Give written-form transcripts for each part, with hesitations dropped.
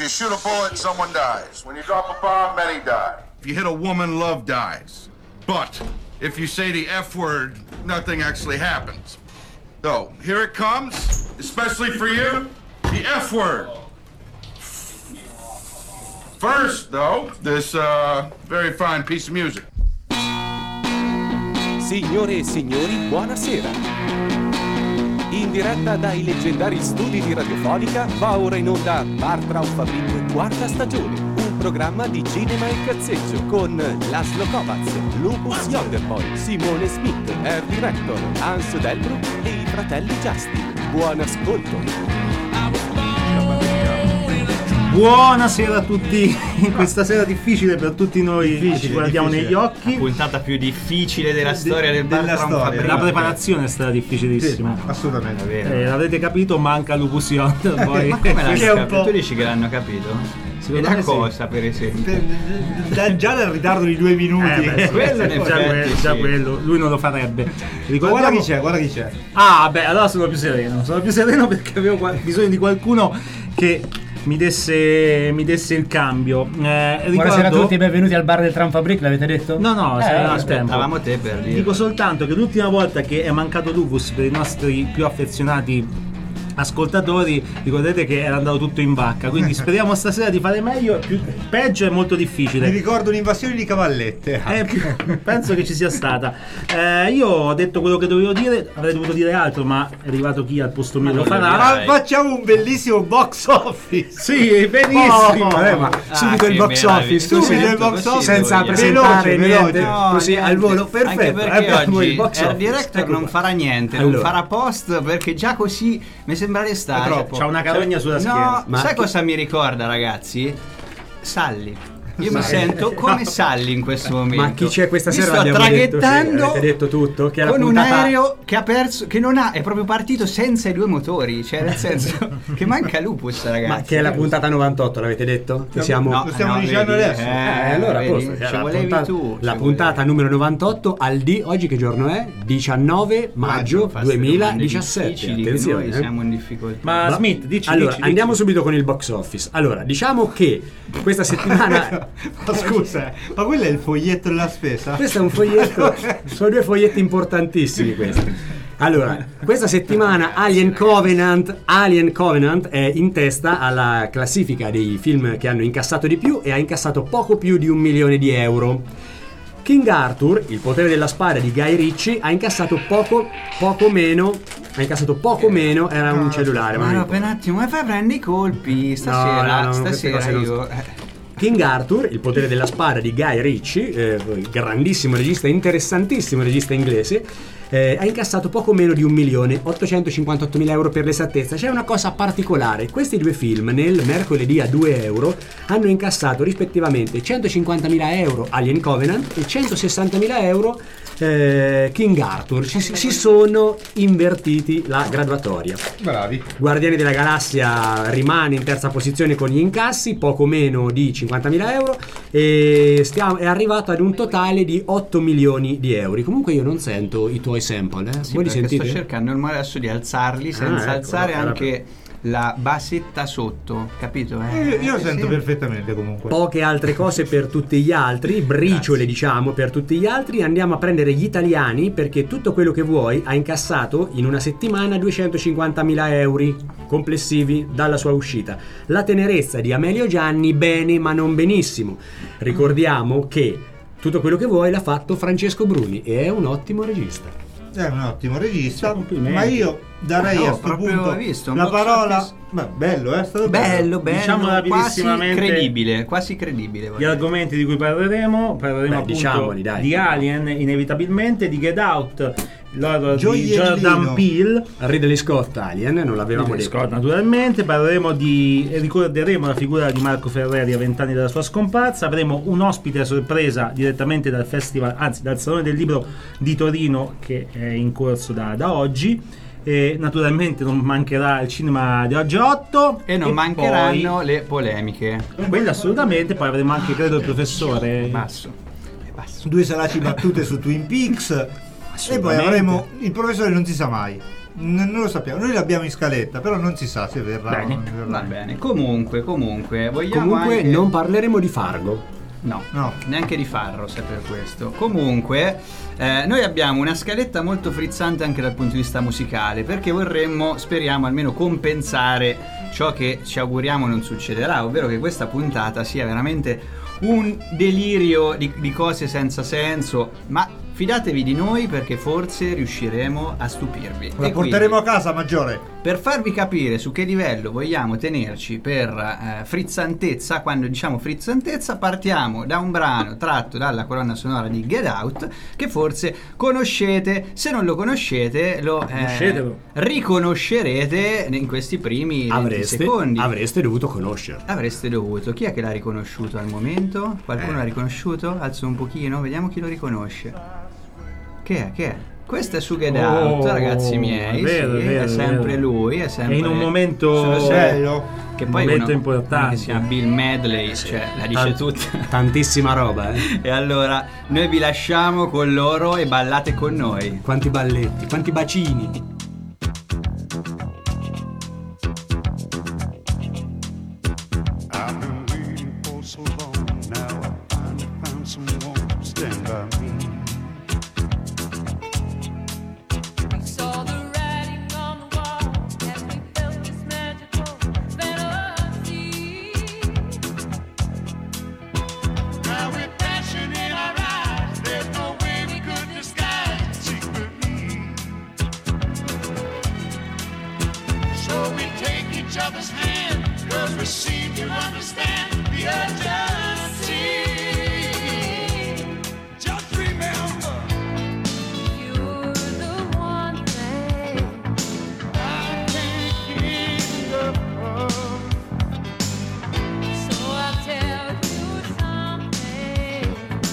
you shoot a bullet, someone dies. When you drop a bomb, many die. If you hit a woman, love dies. But if you say the F word, nothing actually happens. So, here it comes, especially for you, the F word. First, though, this very fine piece of music. Signore e signori, buonasera. In diretta dai leggendari studi di Radiofonica va ora in onda Bar Traumfabrik quarta stagione, un programma di cinema e cazzeggio con Laszlo Kovacs, Lupus Yonderboy, Simone Smith, Air Director, Hans Delbruck e i fratelli Justin. Buon ascolto. Buonasera a tutti, in questa sera difficile per tutti noi che ci guardiamo negli occhi. La puntata più difficile della storia del Bar Traumfabrik. La preparazione è stata difficilissima. Sì, assolutamente. L'avrete capito, manca Lupus Yonderboy. Ma come l'hanno un capito? po'... Tu dici che l'hanno capito? Secondo da me cosa, sì. per esempio? Già dal ritardo di 2 minuti. Quello in effetti, già sì. quello, lui non lo farebbe. Guarda chi c'è. Ah, beh, allora sono più sereno perché avevo bisogno di qualcuno che mi desse il cambio. Buonasera a tutti, benvenuti al bar del Traumfabrik, l'avete detto? No, al tempo. Aspettavamo te per dire. Dico soltanto che l'ultima volta che è mancato Lupus per i nostri più affezionati ascoltatori, ricordate che era andato tutto in vacca, quindi speriamo stasera di fare meglio. Peggio è molto difficile. Mi ricordo un'invasione di cavallette. Penso che ci sia stata. Io ho detto quello che dovevo dire, avrei dovuto dire altro, ma è arrivato chi al posto mio lo farà. Ma facciamo un bellissimo box office. Sì, benissimo. Ma subito il box office, subito il box office, senza presentare niente, così al volo, perfetto. Anche perché oggi il box Air office. Director non farà niente, Allora. non farà post, perché già così mi sembra l'estate. C'ha una carogna sulla schiena. No, sai cosa mi ricorda, ragazzi? Salli. Io mi sento come Salli in questo momento. Ma chi c'è questa sera? Mi sto traghettando avete detto tutto, che con un puntata... aereo che ha perso, che non ha, è proprio partito senza i 2 motori, cioè nel senso che manca Lupus, ragazzi. Ma che è la puntata 98, l'avete detto? Che siamo... Lo stiamo dicendo vedi, adesso. Allora, vedi, posto, ci la volevi puntata, tu. la puntata numero 98 al D, oggi che giorno è? 19 maggio 2017. Attenzione, Noi siamo in difficoltà. Ma Smith, dici. Allora, andiamo subito con il box office. Allora, diciamo che questa settimana... Ma scusa, ma quello è il foglietto della spesa? Questo è un foglietto, sono 2 foglietti importantissimi questi. Allora, questa settimana Alien Covenant è in testa alla classifica dei film che hanno incassato di più e ha incassato poco più di 1 milione di euro. King Arthur, il potere della spada di Guy Ritchie, ha incassato poco meno. Era un cellulare. Ma no, per un attimo, ma fai prendi i colpi stasera. No, stasera io. King Arthur, il potere della spada di Guy Ritchie, grandissimo regista, interessantissimo regista inglese, ha incassato poco meno di 1.858.000 euro per l'esattezza. C'è una cosa particolare: questi 2 film nel mercoledì a 2 euro hanno incassato rispettivamente 150.000 euro Alien Covenant e 160.000 euro King Arthur. Si sono invertiti la graduatoria. Bravi. Guardiani della Galassia rimane in terza posizione con gli incassi, poco meno di 50.000 euro, e è arrivato ad un totale di 8 milioni di euro. Comunque io non sento i tuoi sample, Sì, voi li sentite? sto cercando il modo adesso di alzarli senza alzare anche la basetta sotto, capito? Io sento perfettamente comunque. Poche altre cose per tutti gli altri, briciole diciamo per tutti gli altri. Andiamo a prendere gli italiani, perché Tutto quello che vuoi ha incassato in una settimana 250.000 euro complessivi dalla sua uscita. La tenerezza di Amelio Gianni, bene ma non benissimo. Ricordiamo che Tutto quello che vuoi l'ha fatto Francesco Bruni e è un ottimo regista. È un ottimo regista, Complimenti. ma io darei a questo proprio punto visto, la box parola. office. Ma bello, è stato Bello, Diciamo quasi rapidissimamente quasi credibile. gli argomenti di cui parleremo appunto diciamoli, dai. di Alien, inevitabilmente, di Get Out, l'oro di Gioiellino. Jordan Peele, Ridley Scott, Alien, non l'avevamo Ridley detto. Scott, naturalmente. Ricorderemo la figura di Marco Ferreri a 20 anni dalla sua scomparsa. Avremo un ospite a sorpresa direttamente dal festival, anzi dal Salone del Libro di Torino, che è in corso da oggi. E naturalmente non mancherà il cinema di oggi 8 E non mancheranno le polemiche. quelle assolutamente. Poi avremo anche, credo, il professore Basso. 2 salaci battute su Twin Peaks. E poi avremo il professore non si sa mai. Non lo sappiamo, noi l'abbiamo in scaletta, però non si sa se verrà Bene. o non verrà. Va bene, comunque vogliamo Comunque anche... non parleremo di Fargo. No, No. neanche di Farro, se per questo. Comunque, noi abbiamo una scaletta molto frizzante anche dal punto di vista musicale, perché speriamo almeno compensare ciò che ci auguriamo non succederà, ovvero che questa puntata sia veramente un delirio di cose senza senso, ma fidatevi di noi perché forse riusciremo a stupirvi. La E porteremo quindi, a casa, Maggiore. per farvi capire su che livello vogliamo tenerci per frizzantezza, quando diciamo frizzantezza partiamo da un brano tratto dalla colonna sonora di Get Out, che forse conoscete. Se non lo conoscete lo Conoscetelo. riconoscerete in questi primi 20 secondi. Avreste dovuto conoscerlo. Avreste dovuto. Chi è che l'ha riconosciuto al momento? Qualcuno l'ha riconosciuto? Alzo un pochino, vediamo chi lo riconosce. Che è? Questo è su Get Out, ragazzi miei. Vero, sì, vero, è sempre vero. lui, è sempre È in un momento Sono sempre- bello. che poi momento uno importante. che si chiama Bill Medley, cioè la dice tutta. Tantissima roba, eh. E allora noi vi lasciamo con loro e ballate con noi. Quanti balletti, quanti bacini. I've been waiting for so long. Now I finally found someone to stand by me. We saw the writing on the wall as we felt this magical fantasy. Now with passion in our eyes, there's no way we could disguise it secretly. So we take each other's hand, 'cause we seem to understand the urgency. Just remember, You're the one thing I can't give up. so I'll tell you something.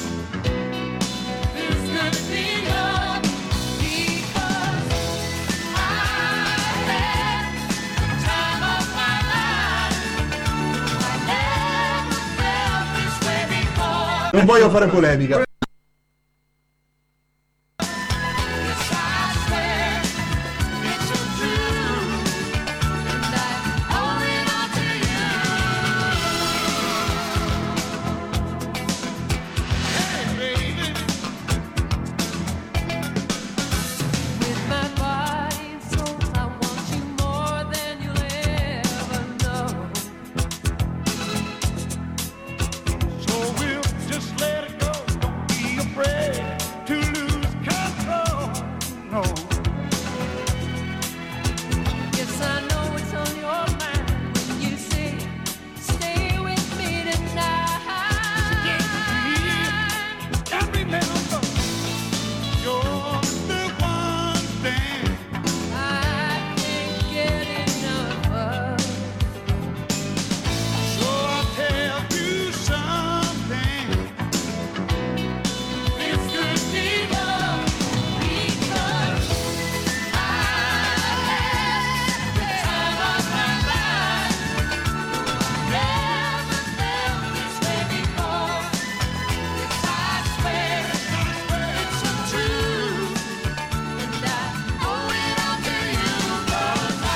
This could be love, Because I had the time of my life. I never felt this way before. Non voglio fare polemica. Yes, I swear it's so true, and I owe it all to you. baby. With my body and soul, I want you more than you'll ever know. So we'll just let it go. Don't be afraid to lose control. No. Yes, I know it's on your mind when you say, stay with me tonight. And remember, you're the one thing I can't get enough of. So I'll tell you something. This could be love, Because I had the time of my life. Never felt this way before. Yes, I swear it's so true, and I owe it all to you. 'Cause I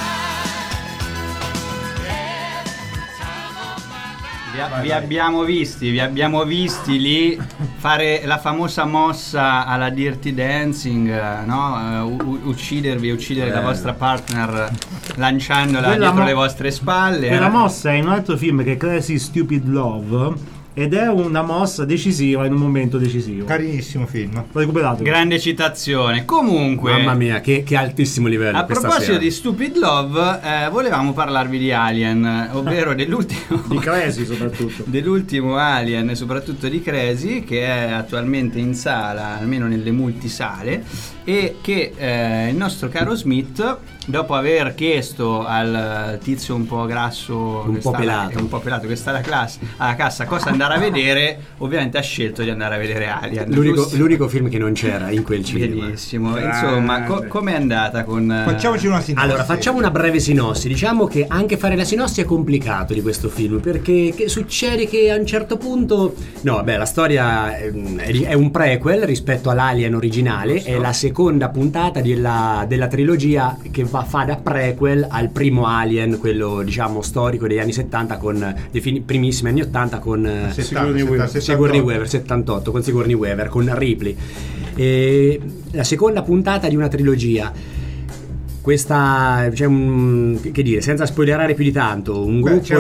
had the time of my life. Vi abbiamo visti lì fare la famosa mossa alla Dirty Dancing, no? Uccidere la vostra partner lanciandola Quella dietro mo- le vostre spalle. Quella mossa è in un altro film che è Crazy Stupid Love ed è una mossa decisiva in un momento decisivo. Carinissimo film. L'ho recuperato. Grande citazione. Comunque, Mamma mia, che altissimo livello a questa proposito sera. di Stupid Love, volevamo parlarvi di Alien, ovvero dell'ultimo Di Crazy soprattutto. dell'ultimo Alien, soprattutto di Crazy, che è attualmente in sala, almeno nelle multisale, e che il nostro caro Smith, dopo aver chiesto al tizio un po' grasso, Un che po' sta pelato. un po' pelato che sta alla cassa cosa andava andare a vedere, ovviamente ha scelto di andare a vedere Alien. L'unico film che non c'era in quel cinema. Benissimo. Insomma, com'è andata con... Facciamoci una sinossi. Allora, facciamo una breve sinossi. Diciamo che anche fare la sinossi è complicato di questo film, perché succede che a un certo punto... No, beh, la storia è un prequel rispetto all'Alien originale, è la seconda puntata della trilogia che fa da prequel al primo Alien, quello diciamo storico degli anni 70 dei primissimi anni 80 con Sigourney Weaver, 78, con Sigourney Weaver, con Ripley. La seconda puntata di una trilogia. Questa, che dire, senza spoilerare più di tanto, un gruppo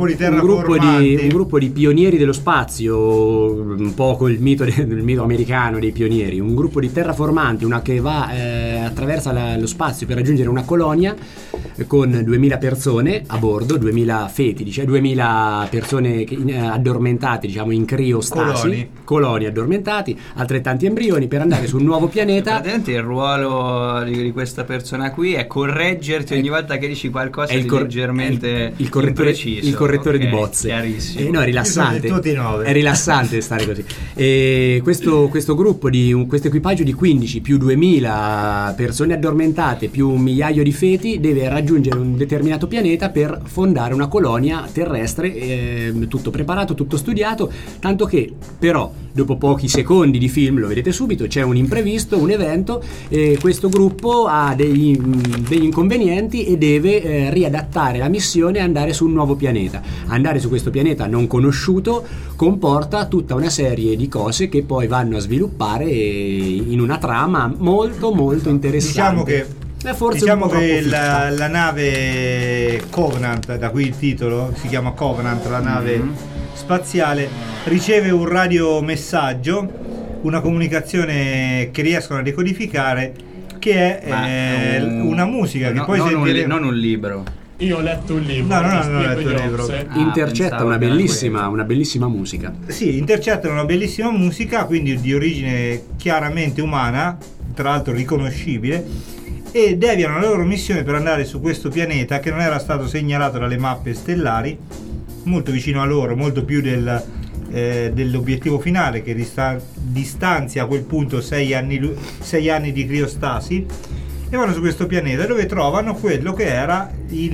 di pionieri dello spazio, un po' col mito americano dei pionieri, un gruppo di terraformanti, una che va attraversa lo spazio per raggiungere una colonia con 2000 persone a bordo, 2000 feti, 2000 persone addormentate, diciamo in criostasi, coloni addormentati, altrettanti embrioni per andare su un nuovo pianeta. Praticamente il ruolo di questa persona qui è correggerti ogni volta che dici qualcosa di leggermente impreciso. Il correttore di bozze. Chiarissimo. No, è rilassante. È rilassante stare così. E questo gruppo questo equipaggio di 15 più 2000 persone addormentate più un migliaio di feti deve raggiungere un determinato pianeta per fondare una colonia terrestre, tutto preparato, tutto studiato, tanto che però dopo pochi secondi di film, lo vedete subito, c'è un imprevisto, un evento, e questo gruppo ha degli inconvenienti e deve riadattare la missione e andare su un nuovo pianeta. Andare su questo pianeta non conosciuto comporta tutta una serie di cose che poi vanno a sviluppare in una trama molto molto interessante. Diciamo che la nave Covenant, da cui il titolo si chiama Covenant, la nave spaziale, riceve un radiomessaggio, una comunicazione che riescono a decodificare, che è una musica che poi non un libro. Io ho letto un libro. No, non ho letto il libro. Intercetta una bellissima musica. Sì, intercettano una bellissima musica, quindi di origine chiaramente umana, tra l'altro riconoscibile, e deviano la loro missione per andare su questo pianeta che non era stato segnalato dalle mappe stellari, molto vicino a loro, molto più dell'obiettivo finale, che distanzia a quel punto 6 anni di criostasi, e vanno su questo pianeta dove trovano quello che era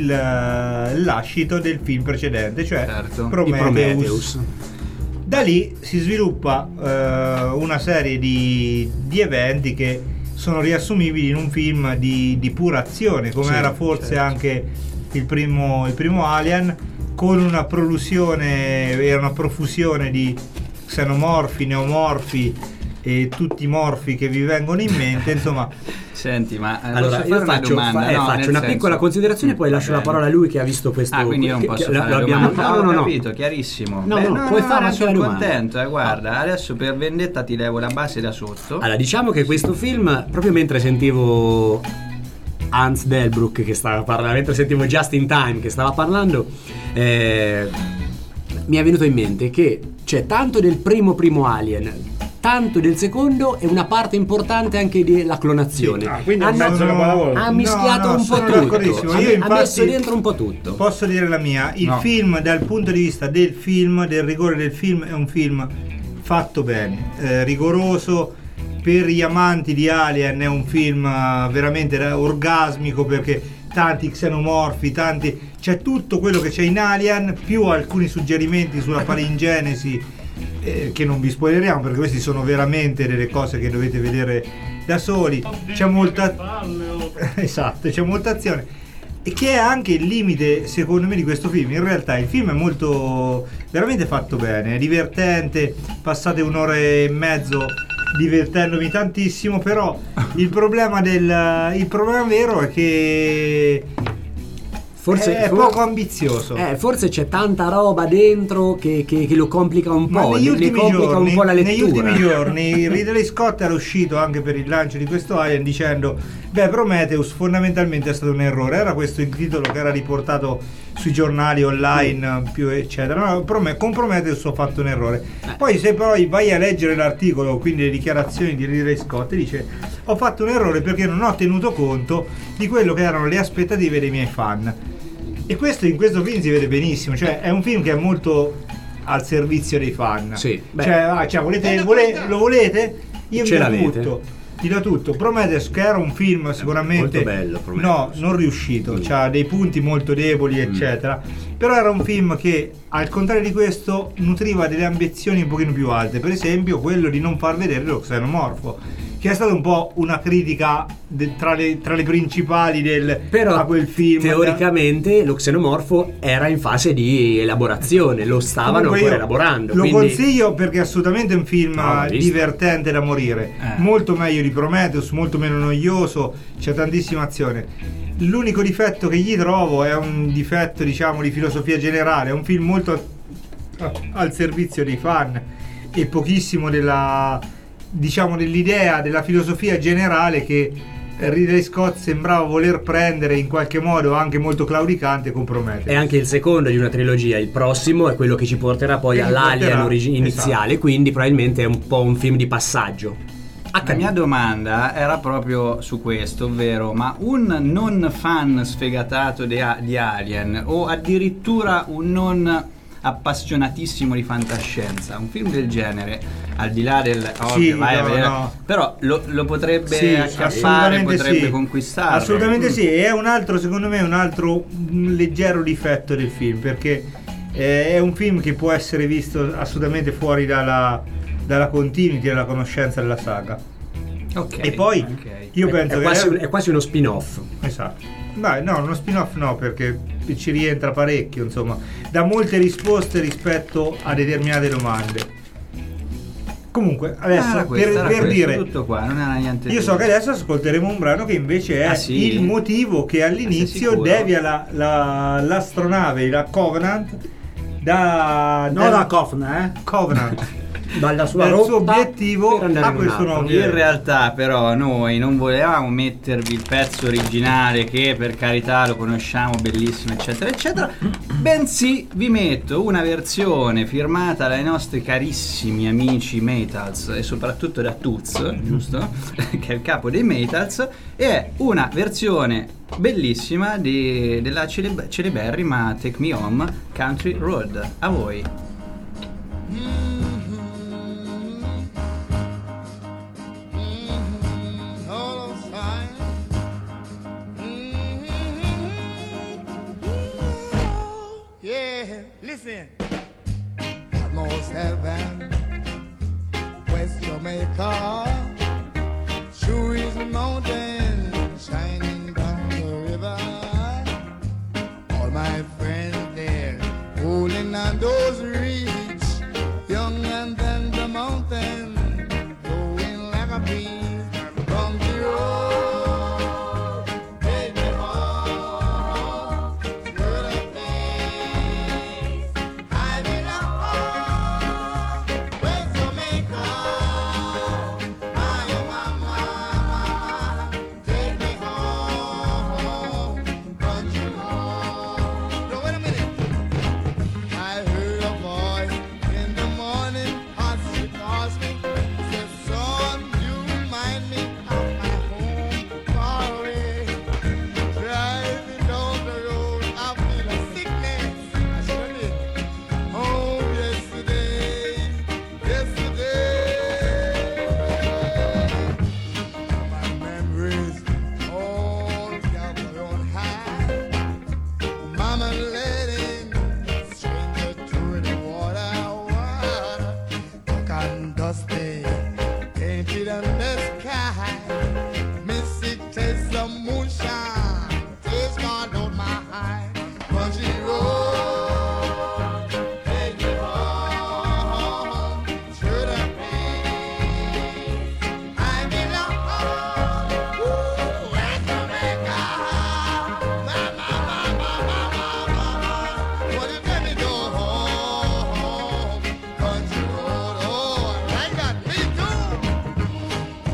il lascito del film precedente, cioè Prometheus. Da lì si sviluppa una serie di eventi che sono riassumibili in un film di pura azione, come era forse anche il primo Alien, con una profusione di xenomorfi, neomorfi e tutti i morfi che vi vengono in mente, insomma. Senti, ma allora io faccio una piccola considerazione, poi lascio la parola a lui che ha visto questo. Quindi io non posso fare la domanda. No, capito, chiarissimo. Puoi fare anche la domanda. Sono contento, guarda, adesso per vendetta ti levo la base da sotto. Allora, diciamo che questo film, proprio mentre sentivo Hans Delbruck che stava parlando, mentre sentivo Just in Time che stava parlando, mi è venuto in mente che c'è tanto del primo Alien, tanto del secondo, e una parte importante anche della clonazione. Quindi ha mischiato un po' tutto. Ha messo dentro un po' tutto. Posso dire la mia? Il film, dal punto di vista del film, del rigore del film, è un film fatto bene, rigoroso. Per gli amanti di Alien è un film veramente orgasmico, perché tanti xenomorfi, c'è tutto quello che c'è in Alien, più alcuni suggerimenti sulla palingenesi che non vi spoileriamo, perché questi sono veramente delle cose che dovete vedere da soli. C'è molta esatto, c'è molta azione, e che è anche il limite secondo me di questo film. In realtà il film è molto veramente fatto bene, è divertente, passate un'ora e mezzo divertendomi tantissimo, però il problema vero è che forse è poco ambizioso. Forse c'è tanta roba dentro che lo complica un po'. Negli ultimi giorni, Negli ultimi giorni Ridley Scott era uscito anche per il lancio di questo Alien dicendo: Prometheus fondamentalmente è stato un errore. Era questo il titolo che era riportato sui giornali online più eccetera. No, con Prometheus ho fatto un errore. Poi se poi vai a leggere l'articolo, quindi le dichiarazioni di Ridley Scott, dice: ho fatto un errore perché non ho tenuto conto di quello che erano le aspettative dei miei fan. E questo in questo film si vede benissimo, cioè è un film che è molto al servizio dei fan. Sì, beh. Cioè, lo volete? Io Ce vi do l'avete. tutto. Ti do tutto. Prometheus, che era un film sicuramente molto bello, Prometheus. no, non riuscito, c'ha dei punti molto deboli, eccetera. Però era un film che, al contrario di questo, nutriva delle ambizioni un pochino più alte. Per esempio, quello di non far vedere lo xenomorfo, che è stata un po' una critica tra le principali Però a quel film. teoricamente lo xenomorfo era in fase di elaborazione, lo stavano Comunque ancora io elaborando. Lo quindi... consiglio perché è assolutamente un film No, l'ho visto. divertente da morire. Molto meglio di Prometheus, molto meno noioso, c'è tantissima azione. L'unico difetto che gli trovo è un difetto, diciamo, di filosofia generale. È un film molto al servizio dei fan e pochissimo dell'idea, della filosofia generale che Ridley Scott sembrava voler prendere in qualche modo, anche molto claudicante, con Prometheus. È anche il secondo di una trilogia, il prossimo è quello che ci porterà poi Che ci all'Alien porterà, iniziale, esatto. quindi probabilmente è un po' un film di passaggio. La mia domanda era proprio su questo, ovvero, ma un non fan sfegatato di Alien o addirittura un non appassionatissimo di fantascienza, un film del genere, al di là del ovvio, vai a vedere, però lo potrebbe Sì, acchiappare, assolutamente potrebbe sì. conquistarlo. Assolutamente sì, è un altro, secondo me, un altro leggero difetto del film, perché è un film che può essere visto assolutamente fuori dalla continuity, dalla conoscenza della saga. Ok, E poi ok. io penso È quasi uno spin-off. esatto. Beh, no, uno spin-off no, perché ci rientra parecchio, insomma, dà molte risposte rispetto a determinate domande. Comunque, adesso Era questo, era per questo, dire, tutto qua, non era niente io di- so che adesso ascolteremo un brano che invece è Ah, sì? il motivo che Sei all'inizio sicuro? devia l'astronave, la Covenant, No, la Covenant, Covenant Dalla sua dal suo rotta obiettivo per andare a in un questo altro. nuovo In realtà però noi non volevamo mettervi il pezzo originale che per carità lo conosciamo, bellissimo eccetera eccetera, bensì vi metto una versione firmata dai nostri carissimi amici Metals e soprattutto da Tuz, giusto? Che è il capo dei Metals, e è una versione bellissima della celeberrima Take Me Home Country Road. A voi. Yeah, listen. Almost heaven, West Jamaica, Shoes Mountain, shining down the river. All my friends there, holding on those reeds, young and then the mountain, going like a bee from the road. Take me home to the place I belong. West Jamaica, my mama, take me home, country home. Now wait a minute. I heard a voice in the morning, as she calls me, says, "Son, you remind me of my home far away. Driving down the road, I feel a sickness. I should have home yesterday. My memories all gather on high. Mama letting stranger through the water, dark and dusty, painted on the sky. Mystic taste of moonshine, taste God on my high country road. Take me home to the place I belong. Ooh, West Jamaica. Well, you let me go home, country road. Oh, I like that. Me too.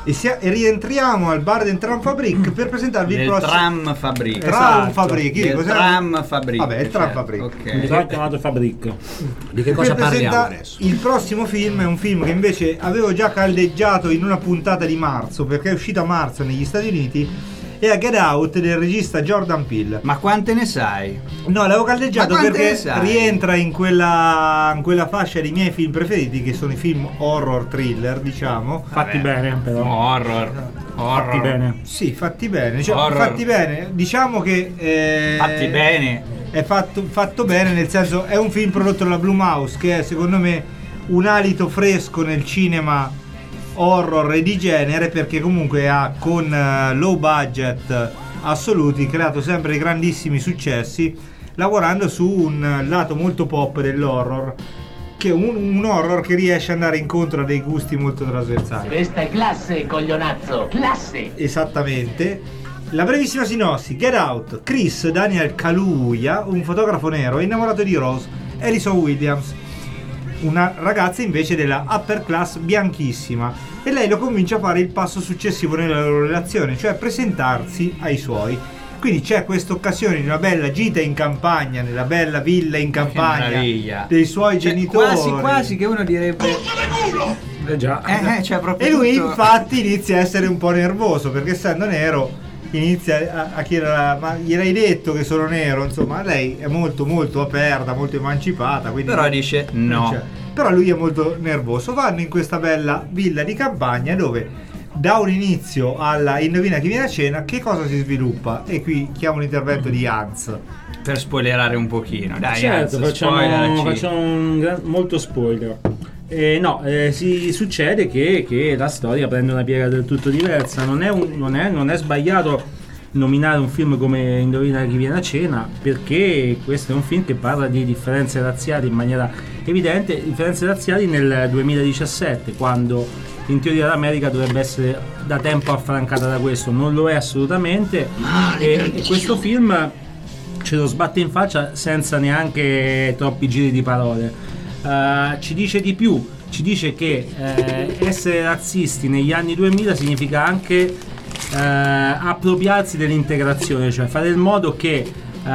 e rientriamo al bar del Tram Fabrik per presentarvi il Del prossimo Tram Fabrik. Tram Fabrik. Del Cos'era? Tram Fabrik. Vabbè, il Tram certo, Fabrik. Mi ok. sono chiamato Fabric. Di che cosa Per parliamo presentare adesso? il prossimo film è un film che invece avevo già caldeggiato in una puntata di marzo, perché è uscito a marzo negli Stati Uniti, e a Get Out del regista Jordan Peele. Ma quante ne sai? No, l'avevo caldeggiato Ma quante perché ne sai? rientra in quella fascia dei miei film preferiti, che sono i film horror thriller, diciamo. Fatti Vabbè. bene, però. Horror. Fatti bene. Sì, fatti bene. Cioè, Horror. fatti bene. Diciamo che Fatti bene. è fatto bene, nel senso è un film prodotto dalla Blumhouse, che è secondo me un alito fresco nel cinema horror e di genere, perché comunque ha con low budget assoluti creato sempre grandissimi successi, lavorando su un lato molto pop dell'horror, che è un horror che riesce ad andare incontro a dei gusti molto trasversali. Questa è classe, coglionazzo, classe! Esattamente. La brevissima sinossi: Get Out, Chris Daniel Kaluuya, un fotografo nero, è innamorato di Rose Ellison Williams, una ragazza invece della upper class bianchissima, e lei lo convince a fare il passo successivo nella loro relazione, cioè presentarsi ai suoi. Quindi c'è questa occasione di una bella gita in campagna, nella bella villa in campagna meraviglia. dei suoi Cioè, genitori. quasi che uno direbbe. Già. Cioè proprio E lui tutto- infatti inizia a essere un po' nervoso, perché essendo nero inizia a chiedere: ma gliel'hai detto che sono nero? Insomma, lei è molto molto aperta, molto emancipata, quindi Però dice no. cioè, però lui è molto nervoso. Vanno in questa bella villa di campagna dove da un inizio alla indovina chi viene a cena che cosa si sviluppa, e qui chiamo l'intervento di Hans. Per spoilerare un pochino. Dai, Certo, Hans, facciamo spoileraci. molto spoiler. Si succede che la storia prende una piega del tutto diversa. Non è sbagliato nominare un film come Indovina chi viene a cena, perché questo è un film che parla di differenze razziali in maniera evidente, differenze razziali nel 2017, quando in teoria l'America dovrebbe essere da tempo affrancata da questo. Non lo è assolutamente, e questo film ce lo sbatte in faccia senza neanche troppi giri di parole. Ci dice di più, ci dice che essere razzisti negli anni 2000 significa anche appropriarsi dell'integrazione, cioè fare in modo che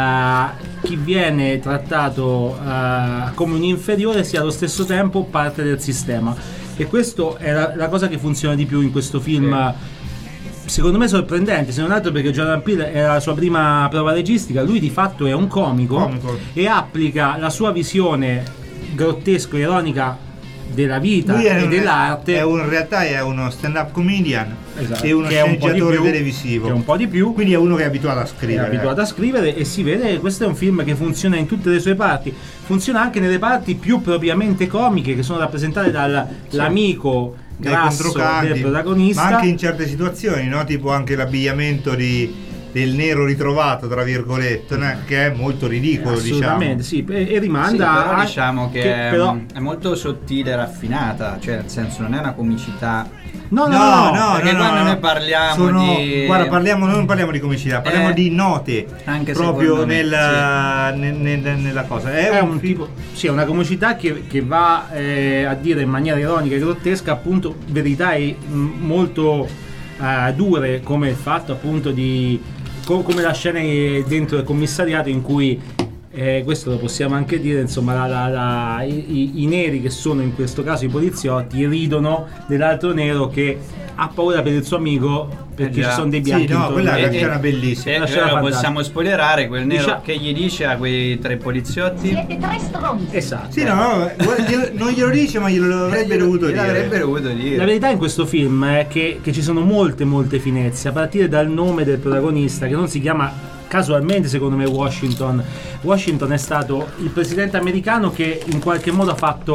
chi viene trattato come un inferiore sia allo stesso tempo parte del sistema, e questo è la cosa che funziona di più in questo film. Secondo me sorprendente, se non altro perché Jordan Peele era la sua prima prova registica. Lui di fatto è un comico. E applica la sua visione grottesco e ironica della vita Lui e dell'arte. in realtà è uno stand-up comedian, Esatto, e uno che è un po' di sceneggiatore più, televisivo, che è un po' di più. quindi è uno che è abituato a È scrivere. abituato a scrivere, e si vede che questo è un film che funziona in tutte le sue parti. Funziona anche nelle parti più propriamente comiche, che sono rappresentate dall'amico Dai grasso controcanti, del protagonista, ma anche in certe situazioni, no? Tipo anche l'abbigliamento del nero ritrovato, tra virgolette, no? Che è molto ridicolo, assolutamente diciamo. sì, e Sì, rimanda però a- diciamo che, però è molto sottile e raffinata, cioè nel senso non è una comicità. no, perché quando noi parliamo di- Guarda, non parliamo di comicità, parliamo di note, anche proprio secondo me, nella cosa. è un tipo, sì, è una comicità che va a dire in maniera ironica e grottesca appunto verità molto dure, come il fatto appunto di come la scena dentro il commissariato in cui questo lo possiamo anche dire, insomma, i neri, che sono in questo caso i poliziotti, ridono dell'altro nero che ha paura per il suo amico perché già. ci sono dei Sì, bianchi no, intorno quella a è lui. una scena bellissima. Una scena fantastica. Possiamo spoilerare quel nero Diciamo- che gli dice a quei tre poliziotti. Siete tre stronzi! Esatto. Sì, no, non glielo dice, ma glielo avrebbe dovuto dire. L'avrebbe dovuto dire. La verità in questo film è che ci sono molte finezze, a partire dal nome del protagonista, che non si chiama casualmente, secondo me, Washington. Washington è stato il presidente americano che in qualche modo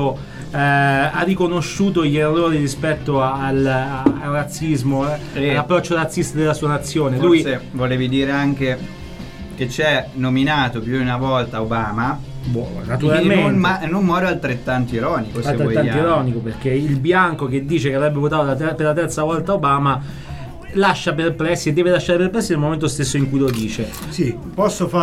ha riconosciuto gli errori rispetto al razzismo, Sì. all'approccio razzista della sua nazione. Forse volevi dire anche che c'è nominato più di una volta Obama, naturalmente in un modo altrettanto ironico, se altrettanto vogliamo. ironico, perché il bianco che dice che avrebbe votato per la terza volta Obama lascia perplessi, e deve lasciare perplessi nel momento stesso in cui lo dice. Sì,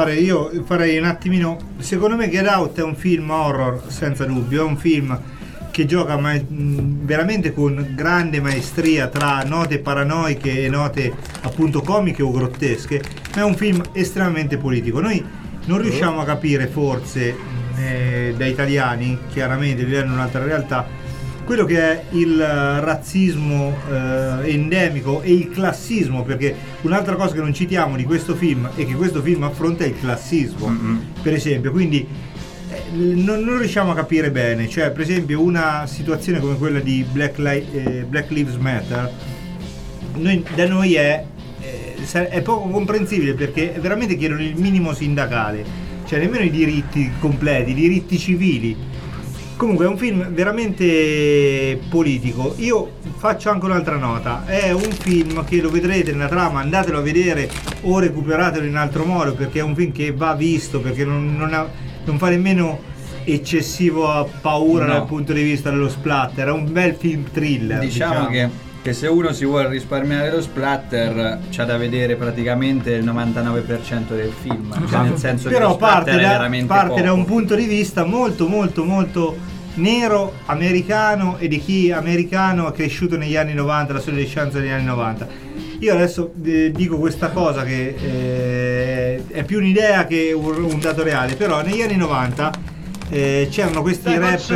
farei un attimino. Secondo me Get Out è un film horror senza dubbio, è un film che gioca veramente con grande maestria tra note paranoiche e note appunto comiche o grottesche, ma è un film estremamente politico. Noi non riusciamo a capire forse da italiani, chiaramente vivendo un'altra realtà, quello che è il razzismo endemico e il classismo, perché un'altra cosa che non citiamo di questo film e che questo film affronta è il classismo, per esempio, quindi non riusciamo a capire bene, cioè per esempio una situazione come quella di Black Lives Matter da noi è poco comprensibile, perché veramente chiedono il minimo sindacale, cioè nemmeno i diritti completi, i diritti civili. Comunque è un film veramente politico. Io faccio anche un'altra nota, è un film che lo vedrete nella trama, andatelo a vedere o recuperatelo in altro modo, perché è un film che va visto, perché non fa nemmeno eccessiva paura dal punto di vista dello splatter, è un bel film thriller. Diciamo che se uno si vuole risparmiare lo splatter c'ha da vedere praticamente il 99% del film, cioè nel senso che però lo splatter è veramente parte da poco. un punto di vista molto molto molto nero, americano, e di chi americano è cresciuto negli anni 90, la sua adolescenza negli anni 90. Io adesso dico questa cosa che è più un'idea che un dato reale, però negli anni 90 c'erano questi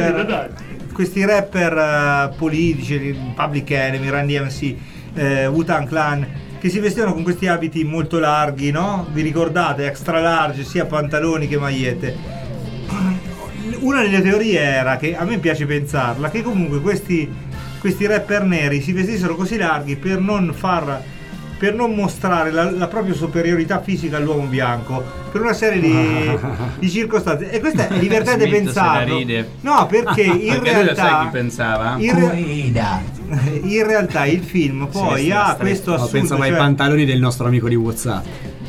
rapper politici, Public Enemy, Run DMC, Wu-Tang Clan, che si vestivano con questi abiti molto larghi, no? Vi ricordate? Extra large, sia pantaloni che magliette. Una delle teorie era, che a me piace pensarla, che comunque questi rapper neri si vestissero così larghi per non mostrare la propria superiorità fisica all'uomo bianco, per una serie di circostanze, e questo è divertente pensarlo. No, perché in realtà sai chi pensava? In realtà il film poi ha questo assunto, pensavo ai pantaloni del nostro amico di WhatsApp.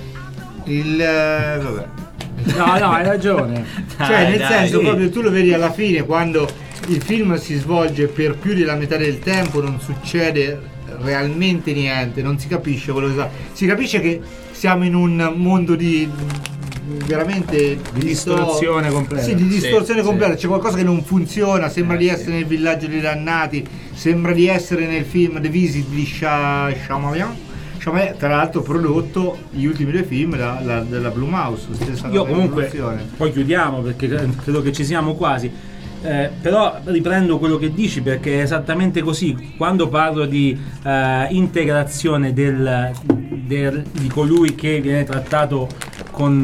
Vabbè. No, hai ragione. Cioè, nel senso, proprio tu lo vedi alla fine, quando il film si svolge per più della metà del tempo, non succede realmente niente, non si capisce quello che si capisce che siamo in un mondo di veramente di distorsione completa. Sì, di distorsione completa. C'è qualcosa che non funziona, sembra di essere nel villaggio dei dannati, sembra di essere nel film The Visit di Shyamalan, tra l'altro prodotto gli ultimi due film della Blumhouse. Io comunque poi chiudiamo, perché credo che ci siamo quasi. Però riprendo quello che dici, perché è esattamente così. Quando parlo di integrazione di colui che viene trattato come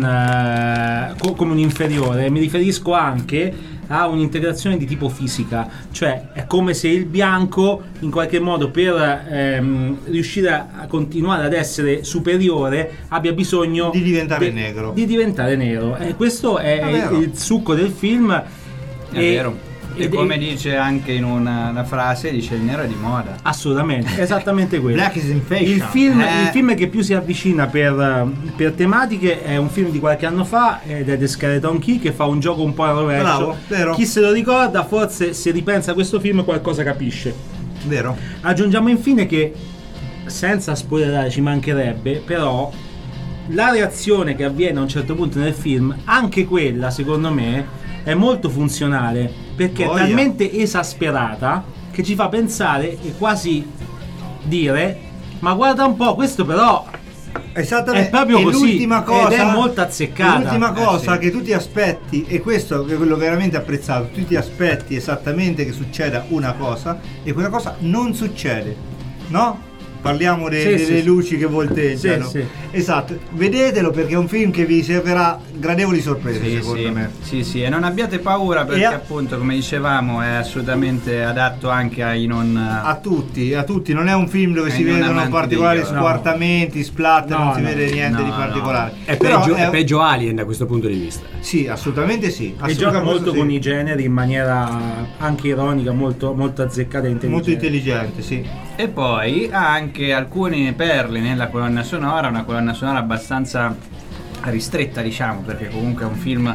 un inferiore, mi riferisco anche a un'integrazione di tipo fisica, cioè è come se il bianco in qualche modo per riuscire a continuare ad essere superiore abbia bisogno di diventare nero. E questo è il succo del film. È vero. E come dice anche in una frase, dice: il nero è di moda. Assolutamente, esattamente quello. Black is in fashion. Il film che più si avvicina per tematiche è un film di qualche anno fa, ed è The Skeleton Key, che fa un gioco un po' a rovescio. Bravo, vero. Chi se lo ricorda, forse se ripensa a questo film qualcosa capisce. Vero. Aggiungiamo infine che, senza spoilerare, ci mancherebbe, però la reazione che avviene a un certo punto nel film, anche quella secondo me è molto funzionale, perché è talmente esasperata che ci fa pensare e quasi dire: ma guarda un po', questo però esattamente è proprio così, l'ultima cosa, ed è molto azzeccata. L'ultima cosa che tu ti aspetti, e questo è quello veramente apprezzato, tu ti aspetti esattamente che succeda una cosa e quella cosa non succede, no? Parliamo delle luci che volteggiano. Esatto, vedetelo, perché è un film che vi servirà gradevoli sorprese, secondo me. Sì, e non abbiate paura, perché appunto, come dicevamo, è assolutamente adatto anche a tutti, non è un film dove si vedono particolari squartamenti, splatter, non si vede niente di particolare. È peggio Alien da questo punto di vista. Sì, assolutamente sì. E gioca molto con i generi in maniera anche ironica, molto, molto azzeccata e intelligente. Molto intelligente, sì. E poi ha anche alcune perle nella colonna sonora, una colonna sonora abbastanza ristretta, diciamo, perché comunque è un film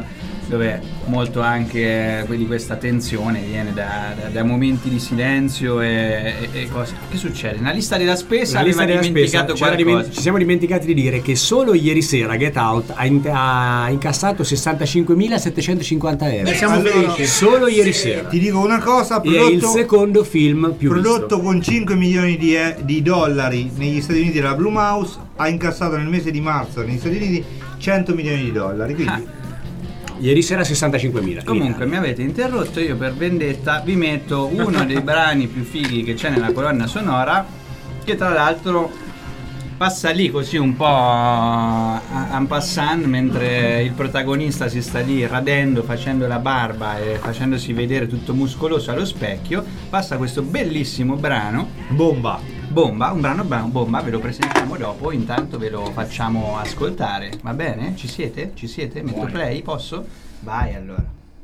dove molto anche di questa tensione viene da momenti di silenzio e cose. Che succede? Una lista della spesa, La lista aveva della dimenticato spesa, qualcosa. ci siamo dimenticati di dire che solo ieri sera Get Out ha incassato 65.750 euro. Siamo felici. Solo ieri sera. Ti dico una cosa, E è il secondo film più prodotto visto. con 5 milioni di dollari negli Stati Uniti dalla Blumhouse, ha incassato nel mese di marzo negli Stati Uniti 100 milioni di dollari. Quindi Ieri sera 65.000. Comunque mi avete interrotto, io per vendetta vi metto uno dei brani più fighi che c'è nella colonna sonora, che tra l'altro passa lì così un po' en passant, mentre il protagonista si sta lì radendo, facendo la barba e facendosi vedere tutto muscoloso allo specchio. Passa questo bellissimo brano bomba. un brano bomba, ve lo presentiamo dopo, intanto ve lo facciamo ascoltare, va bene? Ci siete? Ci siete? Metto play, posso? Vai allora.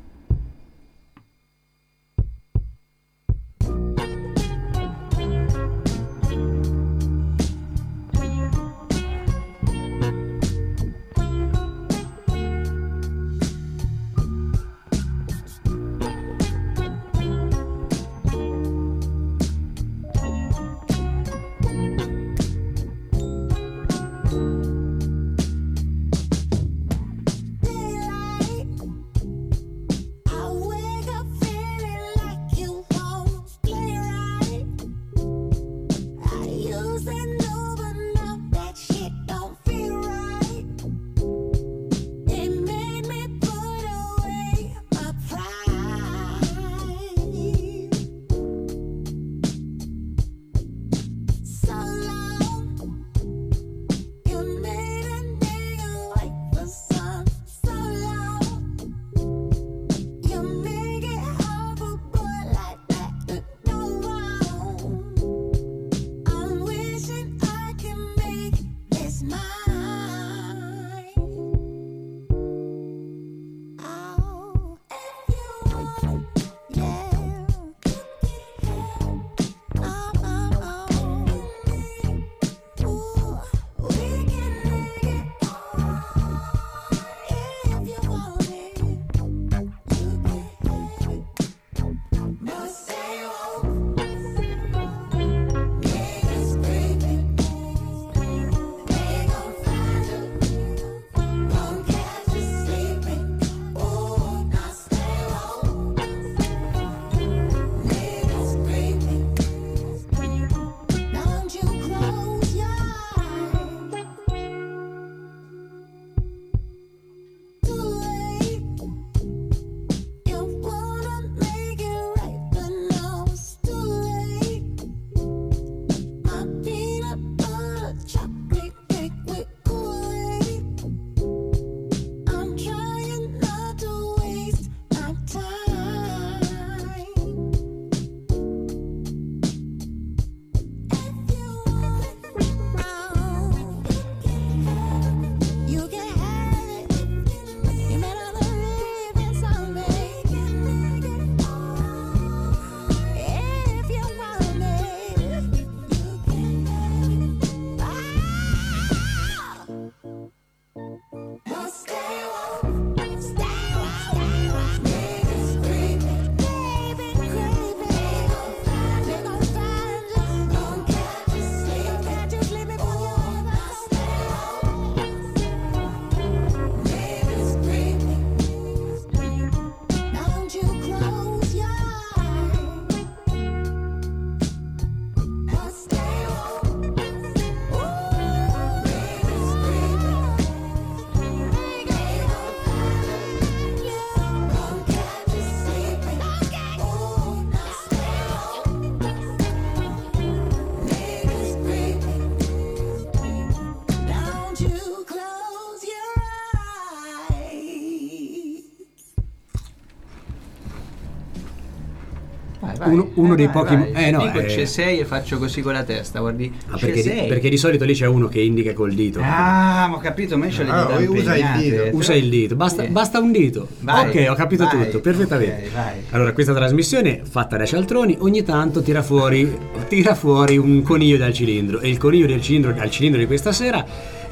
uno dei pochi. No, dico c'è 6 e faccio così con la testa, guardi. Perché di solito lì c'è uno che indica col dito. Ah, ma ho capito, ma io c'ho le dita usa il impegnate. dito. Usa il dito, basta un dito. Vai, ok, ho capito vai, tutto, perfettamente. ok, vai. Allora, questa trasmissione fatta da cialtroni ogni tanto tira fuori un coniglio dal cilindro. E il coniglio al cilindro di questa sera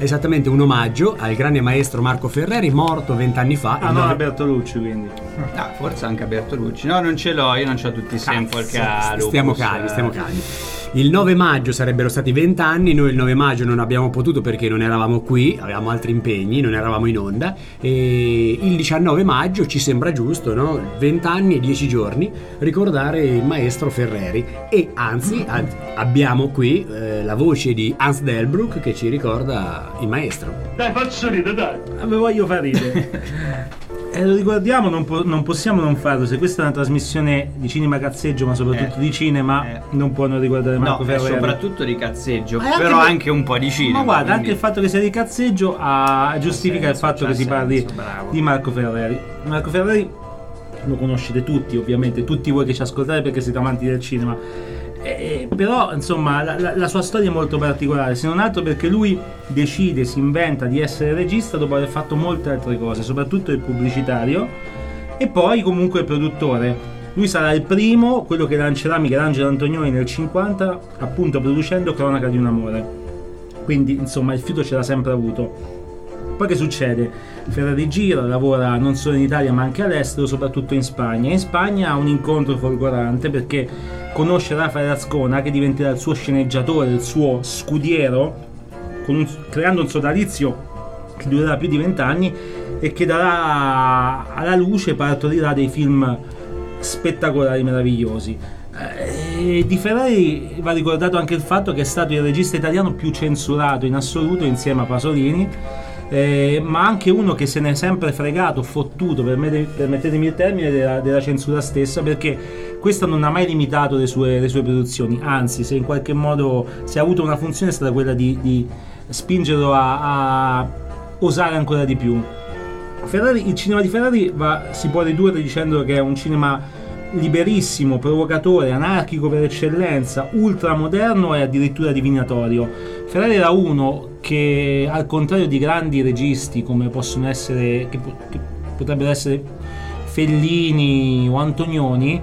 esattamente un omaggio al grande maestro Marco Ferreri, morto 20 anni fa. Ah, no, Bertolucci, quindi. Forse anche a Bertolucci. No, non ce l'ho, io non c'ho tutti i sample che ha Lupus. Stiamo calmi. Il 9 maggio sarebbero stati 20 anni, noi il 9 maggio non abbiamo potuto perché non eravamo qui, avevamo altri impegni, non eravamo in onda, e il 19 maggio ci sembra giusto, no? 20 anni e 10 giorni, ricordare il maestro Ferreri, e anzi abbiamo qui la voce di Hans Delbruck che ci ricorda il maestro. Dai, faccio ridere, dai. Me voglio far ridere. Lo ricordiamo, non possiamo non farlo. Se questa è una trasmissione di cinema cazzeggio, ma soprattutto di cinema, non può non ricordare Marco No, Ferreri. soprattutto di cazzeggio, però anche un po' di cinema. Ma guarda, quindi anche il fatto che sia di cazzeggio giustifica il fatto che si parli di Marco Ferreri. Marco Ferreri lo conoscete tutti, ovviamente, tutti voi che ci ascoltate perché siete amanti del cinema. Però insomma la sua storia è molto particolare, se non altro perché lui si inventa di essere regista dopo aver fatto molte altre cose, soprattutto il pubblicitario, e poi comunque il produttore. Lui sarà il primo, quello che lancerà Michelangelo Antonioni nel 50, appunto producendo Cronaca di un amore. Quindi insomma il fiuto ce l'ha sempre avuto. Poi che succede? Ferreri gira, lavora non solo in Italia ma anche all'estero, soprattutto in Spagna. In Spagna ha un incontro folgorante perché conosce Rafael Azcona, che diventerà il suo sceneggiatore, il suo scudiero, creando un sodalizio che durerà più di 20 anni e che darà alla luce, partorirà dei film spettacolari, meravigliosi. Di Ferreri va ricordato anche il fatto che è stato il regista italiano più censurato in assoluto insieme a Pasolini, ma anche uno che se ne è sempre fregato, fottuto, permettetemi il termine, della censura stessa, perché questo non ha mai limitato le sue produzioni, anzi, se in qualche modo si è avuto una funzione è stata quella di spingerlo a osare ancora di più. Il cinema di Ferreri si può ridurre dicendo che è un cinema liberissimo, provocatore, anarchico per eccellenza, ultramoderno e addirittura divinatorio. Ferreri era uno che, al contrario di grandi registi come possono essere, che potrebbero essere Fellini o Antonioni,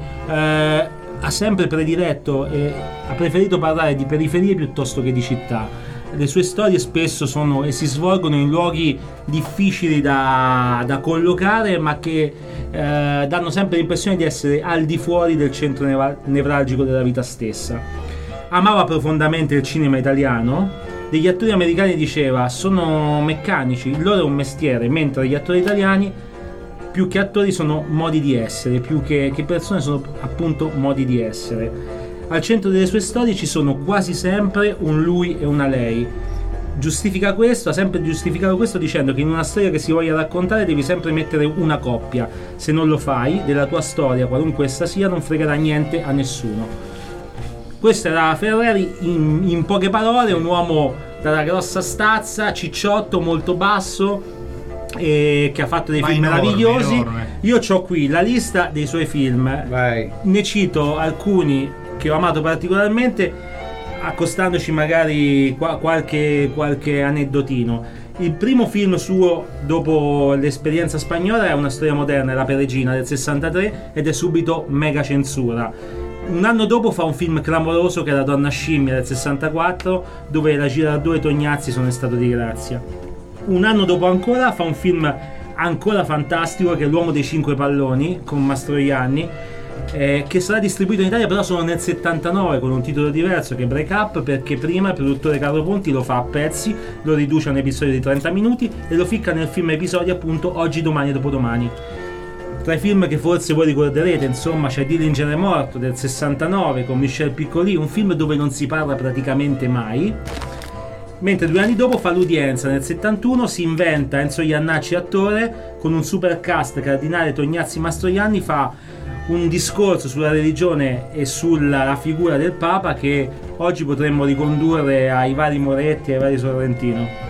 ha sempre prediletto e ha preferito parlare di periferie piuttosto che di città. Le sue storie spesso si svolgono in luoghi difficili da collocare, ma che danno sempre l'impressione di essere al di fuori del centro nevralgico della vita stessa. Amava profondamente il cinema italiano. Degli attori americani diceva: sono meccanici, il loro è un mestiere, mentre gli attori italiani, più che attori, sono modi di essere, più che persone, sono appunto modi di essere. Al centro delle sue storie ci sono quasi sempre un lui e una lei. Giustifica questo, ha sempre giustificato questo dicendo che in una storia che si voglia raccontare devi sempre mettere una coppia. Se non lo fai, della tua storia, qualunque essa sia, non fregherà niente a nessuno. Questo era Ferreri in poche parole, un uomo dalla grossa stazza, cicciotto, molto basso, che ha fatto dei film meravigliosi. Enorme. Io ho qui la lista dei suoi film. Vai. Ne cito alcuni che ho amato particolarmente, accostandoci magari qualche aneddotino. Il primo film suo dopo l'esperienza spagnola è Una storia moderna, La Peregina del 63, ed è subito mega censura. Un anno dopo fa un film clamoroso che è La donna scimmia del 64, dove la Girardot e Tognazzi sono in stato di grazia. Un anno dopo ancora fa un film ancora fantastico che è L'uomo dei cinque palloni con Mastroianni, che sarà distribuito in Italia però solo nel 79 con un titolo diverso, che è Break Up, perché prima il produttore Carlo Ponti lo fa a pezzi, lo riduce a un episodio di 30 minuti e lo ficca nel film episodio appunto Oggi, Domani e Dopodomani. Tra i film che forse voi ricorderete, insomma, c'è Dillinger è morto del 69 con Michel Piccoli, un film dove non si parla praticamente mai. Mentre 2 anni dopo fa L'udienza nel 71, si inventa Enzo Iannacci attore, con un super cast Cardinale, Tognazzi, Mastroianni, fa un discorso sulla religione e sulla figura del Papa che oggi potremmo ricondurre ai vari Moretti e ai vari Sorrentino.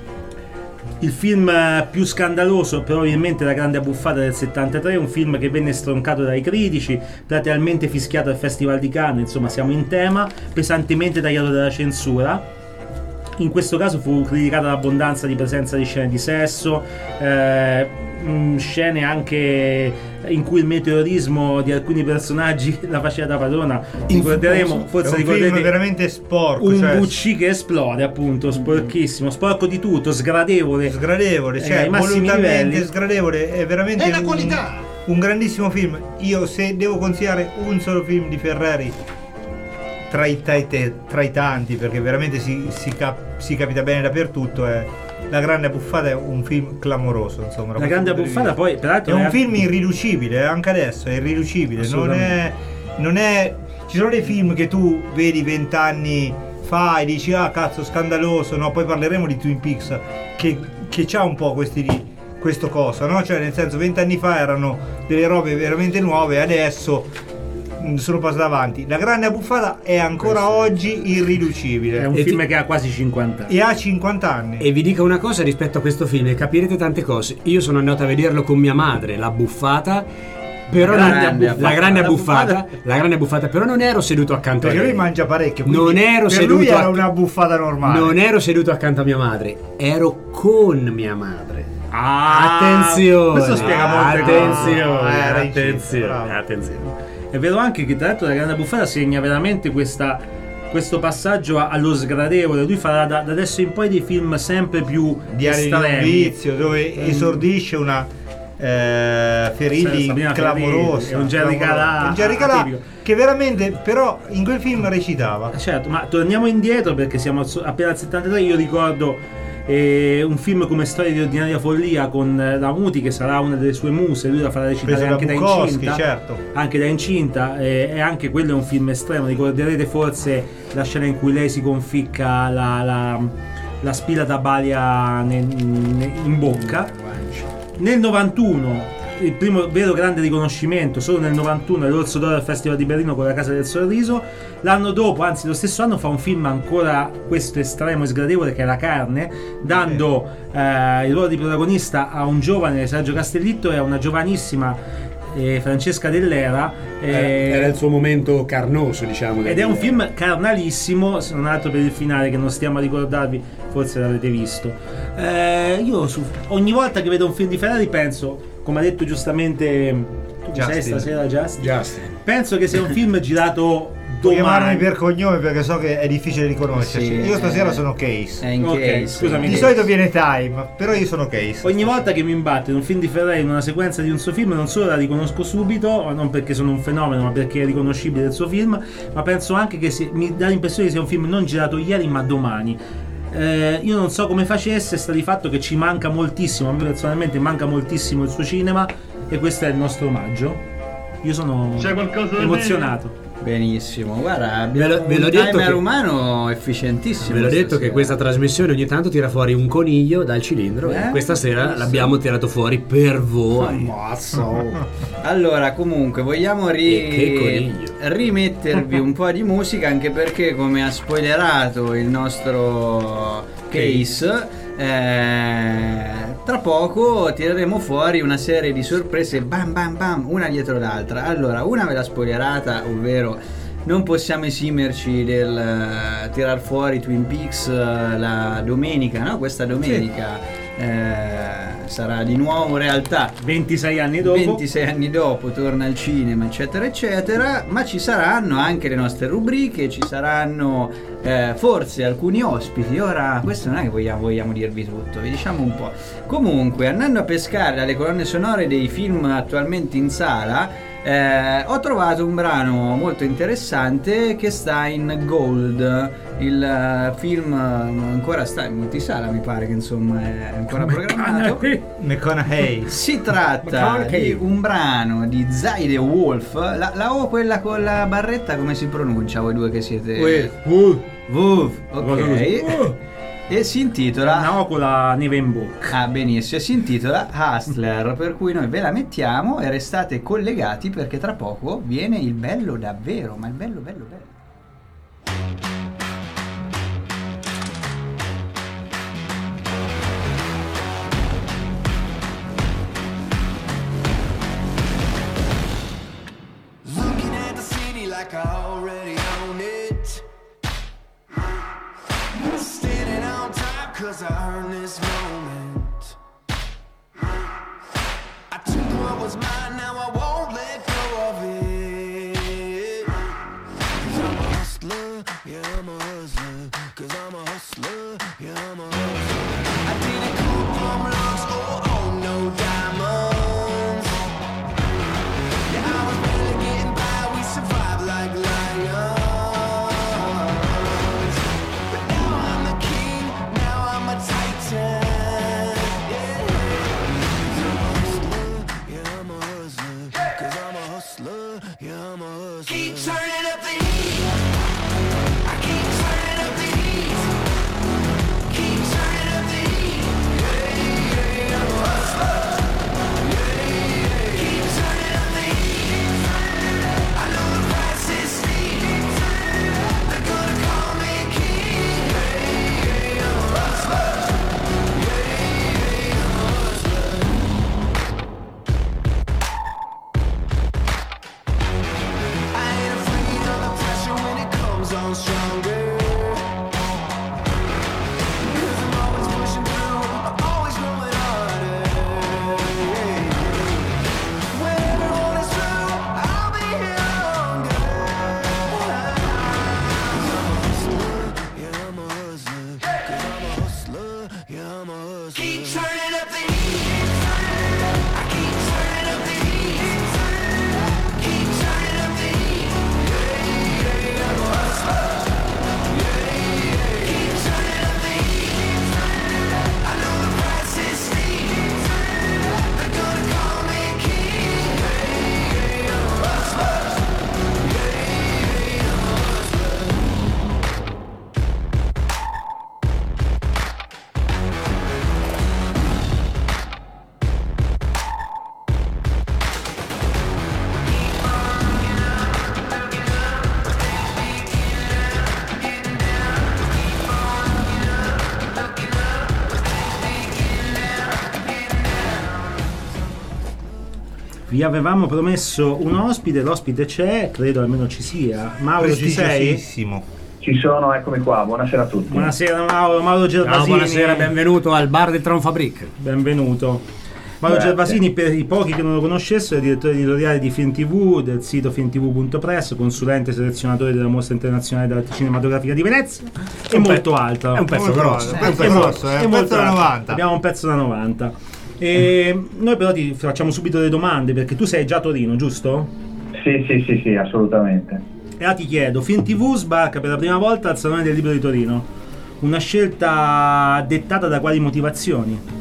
Il film più scandaloso probabilmente La grande abbuffata del 73, un film che venne stroncato dai critici, platealmente fischiato al Festival di Cannes, insomma siamo in tema, pesantemente tagliato dalla censura. In questo caso fu criticata l'abbondanza di presenza di scene di sesso, scene anche in cui il meteorismo di alcuni personaggi la faceva da padrona. Ricorderemo, È forse un film ricorderete, veramente sporco, un cioè VC che esplode, appunto, sporchissimo, sporco di tutto, sgradevole, sgradevole, cioè ai massimi volutamente livelli. sgradevole, è veramente È una qualità. un grandissimo film. Io, se devo consigliare un solo film di Ferreri tra i tanti, perché veramente si capita bene dappertutto, è La Grande Abbuffata. È un film clamoroso, insomma. La Grande Abbuffata, poi peraltro è un film irriducibile, anche adesso è irriducibile, non è ci sono dei film che tu vedi 20 anni fa e dici ah cazzo scandaloso, no? Poi parleremo di Twin Peaks che c'ha un po' questo coso, no? Cioè nel senso 20 anni fa erano delle robe veramente nuove, adesso sono passate avanti. La Grande Abbuffata è ancora oggi irriducibile. è un E film ti- che ha quasi 50 anni. E ha 50 anni. E vi dico una cosa rispetto a questo film, e capirete tante cose. Io sono andato a vederlo con mia madre, La Abbuffata, però la grande abbuffata, però non ero seduto accanto a Perché lei. lui mangia parecchio, Non quindi ero per lui seduto era una buffata normale. Non ero seduto accanto a mia madre, ero con mia madre. Ah, Attenzione, questo spiega molte attenzione, era in attenzione, centro, bravo. attenzione. È vero anche che tra l'altro La Grande Abbuffata segna veramente questo passaggio allo sgradevole. Lui farà da adesso in poi dei film sempre più Diari di un estremi. vizio, dove esordisce una Ferilli Sabrina clamorosa, Ferilli, e un Jerry Calà Un Jerry Calà atipico. che veramente però in quel film recitava. Certo, ma torniamo indietro perché siamo appena al 73. Io ricordo un film come Storia di ordinaria follia con la Muti, che sarà una delle sue muse. Lui la farà recitare Preso da anche da Bukowski, incinta, certo. anche da incinta, e anche quello è un film estremo. Ricorderete forse la scena in cui lei si conficca la spilla da balia in bocca. Nel 91 il primo vero grande riconoscimento, solo nel 91, è l'Orso d'Oro al Festival di Berlino con La Casa del Sorriso. L'anno dopo, anzi lo stesso anno, fa un film ancora questo estremo e sgradevole, che è La Carne, dando il ruolo di protagonista a un giovane Sergio Castellitto e a una giovanissima Francesca Dell'Era. Era il suo momento carnoso, diciamo. Ed è un film carnalissimo, se non altro per il finale che non stiamo a ricordarvi, forse l'avete visto. Io ogni volta che vedo un film di Ferrari penso, come ha detto giustamente tu chi sei stasera, Justin? Penso che sia un film girato Puoi chiamarmi domani. per cognome perché so che è difficile riconoscerci. Sì, io stasera sono Case. È in Ok, Case. scusami. Di solito viene Time, però io sono Case. Ogni volta che mi imbatto in un film di Ferrari, in una sequenza di un suo film, non solo la riconosco subito, non perché sono un fenomeno, ma perché è riconoscibile il suo film, ma penso anche che mi dà l'impressione che sia un film non girato ieri ma domani. Io non so come facesse, sta di fatto che ci manca moltissimo, a me personalmente manca moltissimo il suo cinema, e questo è il nostro omaggio. Io sono emozionato. Benissimo, guarda, Ve l'ho abbiamo un detto timer che- umano efficientissimo. Ve l'ho detto stasera. che questa trasmissione ogni tanto tira fuori un coniglio dal cilindro, e questa sera l'abbiamo tirato fuori per voi. Allora, comunque, vogliamo E che coniglio. rimettervi un po' di musica, anche perché, come ha spoilerato il nostro Case, tra poco tireremo fuori una serie di sorprese, bam bam bam, una dietro l'altra. Allora, una ve l'ha spoilerata, ovvero non possiamo esimerci del tirar fuori Twin Peaks la domenica, no? Questa domenica sarà di nuovo realtà. 26 anni dopo. 26 anni dopo torna al cinema, eccetera eccetera, ma ci saranno anche le nostre rubriche, ci saranno forse alcuni ospiti. Ora questo non è che vogliamo dirvi tutto, vi diciamo un po'. Comunque, andando a pescare dalle colonne sonore dei film attualmente in sala, ho trovato un brano molto interessante che sta in Gold. Il film ancora sta in multisala, mi pare che insomma è ancora programmato. McConaughey. Si tratta di un brano di Zaide Wolf. La O, quella con la barretta, come si pronuncia voi due che siete? Wolf, ok. E si intitola Una O con la neve in bocca. Ah, benissimo, si intitola Hustler, per cui noi ve la mettiamo e restate collegati perché tra poco viene il bello davvero, ma il bello bello bello. Looking at the city like I already own it. Standing on top cause I earned this moment. I took what was was mine, now I won't let go of it. 'Cause I'm a hustler, yeah, I'm a hustler. 'Cause I'm a hustler, yeah, I'm a hustler. I didn't come from lungs, oh, no diamonds. Yeah, I was barely getting by, we survived like lions. But now I'm the king, now I'm a titan. Keep turning up the heat. I keep turning up the heat. Keep turning up the heat. Yeah, I'm a hustler. Yeah, keep turning up the heat. I know the price is steep. They're gonna call me king. Yeah, I'm a hustler. Yeah, I'm a hustler. I ain't afraid of the pressure when it comes on stronger. 'Cause I'm always pushing through, I'm always going harder. When everyone is through, I'll be here longer. 'Cause I'm a hustler, yeah, I'm a hustler. 'Cause I'm a hustler, yeah, I'm a hustler. Keep turning up the heat. I keep turning up the heat. Keep turning up the heat. Yeah, I'm a hustler. Yeah, keep turning up the heat. I know the price is steep. They're gonna call me king. Yeah, I'm a hustler. Yeah, I'm a hustler. Vi avevamo promesso un ospite, l'ospite c'è, credo almeno ci sia. Mauro, ci sei? Prestigiosissimo. Ci sono, eccomi qua, buonasera a tutti. Buonasera Mauro Gervasini. Ciao, buonasera, benvenuto al bar del Tronfabrik. Benvenuto. Mauro Grazie. Gervasini, per i pochi che non lo conoscessero, è direttore editoriale di Film TV, del sito filmtv.press, consulente selezionatore della Mostra Internazionale d'Arte Cinematografica di Venezia e molto altro. È un pezzo Molto grosso. grosso, un pezzo grosso, E un molto pezzo da altro. 90. Abbiamo un pezzo da 90. E noi però ti facciamo subito le domande, perché tu sei già a Torino, giusto? Sì, assolutamente. E ora ti chiedo, Film TV sbarca per la prima volta al Salone del Libro di Torino. Una scelta dettata da quali motivazioni?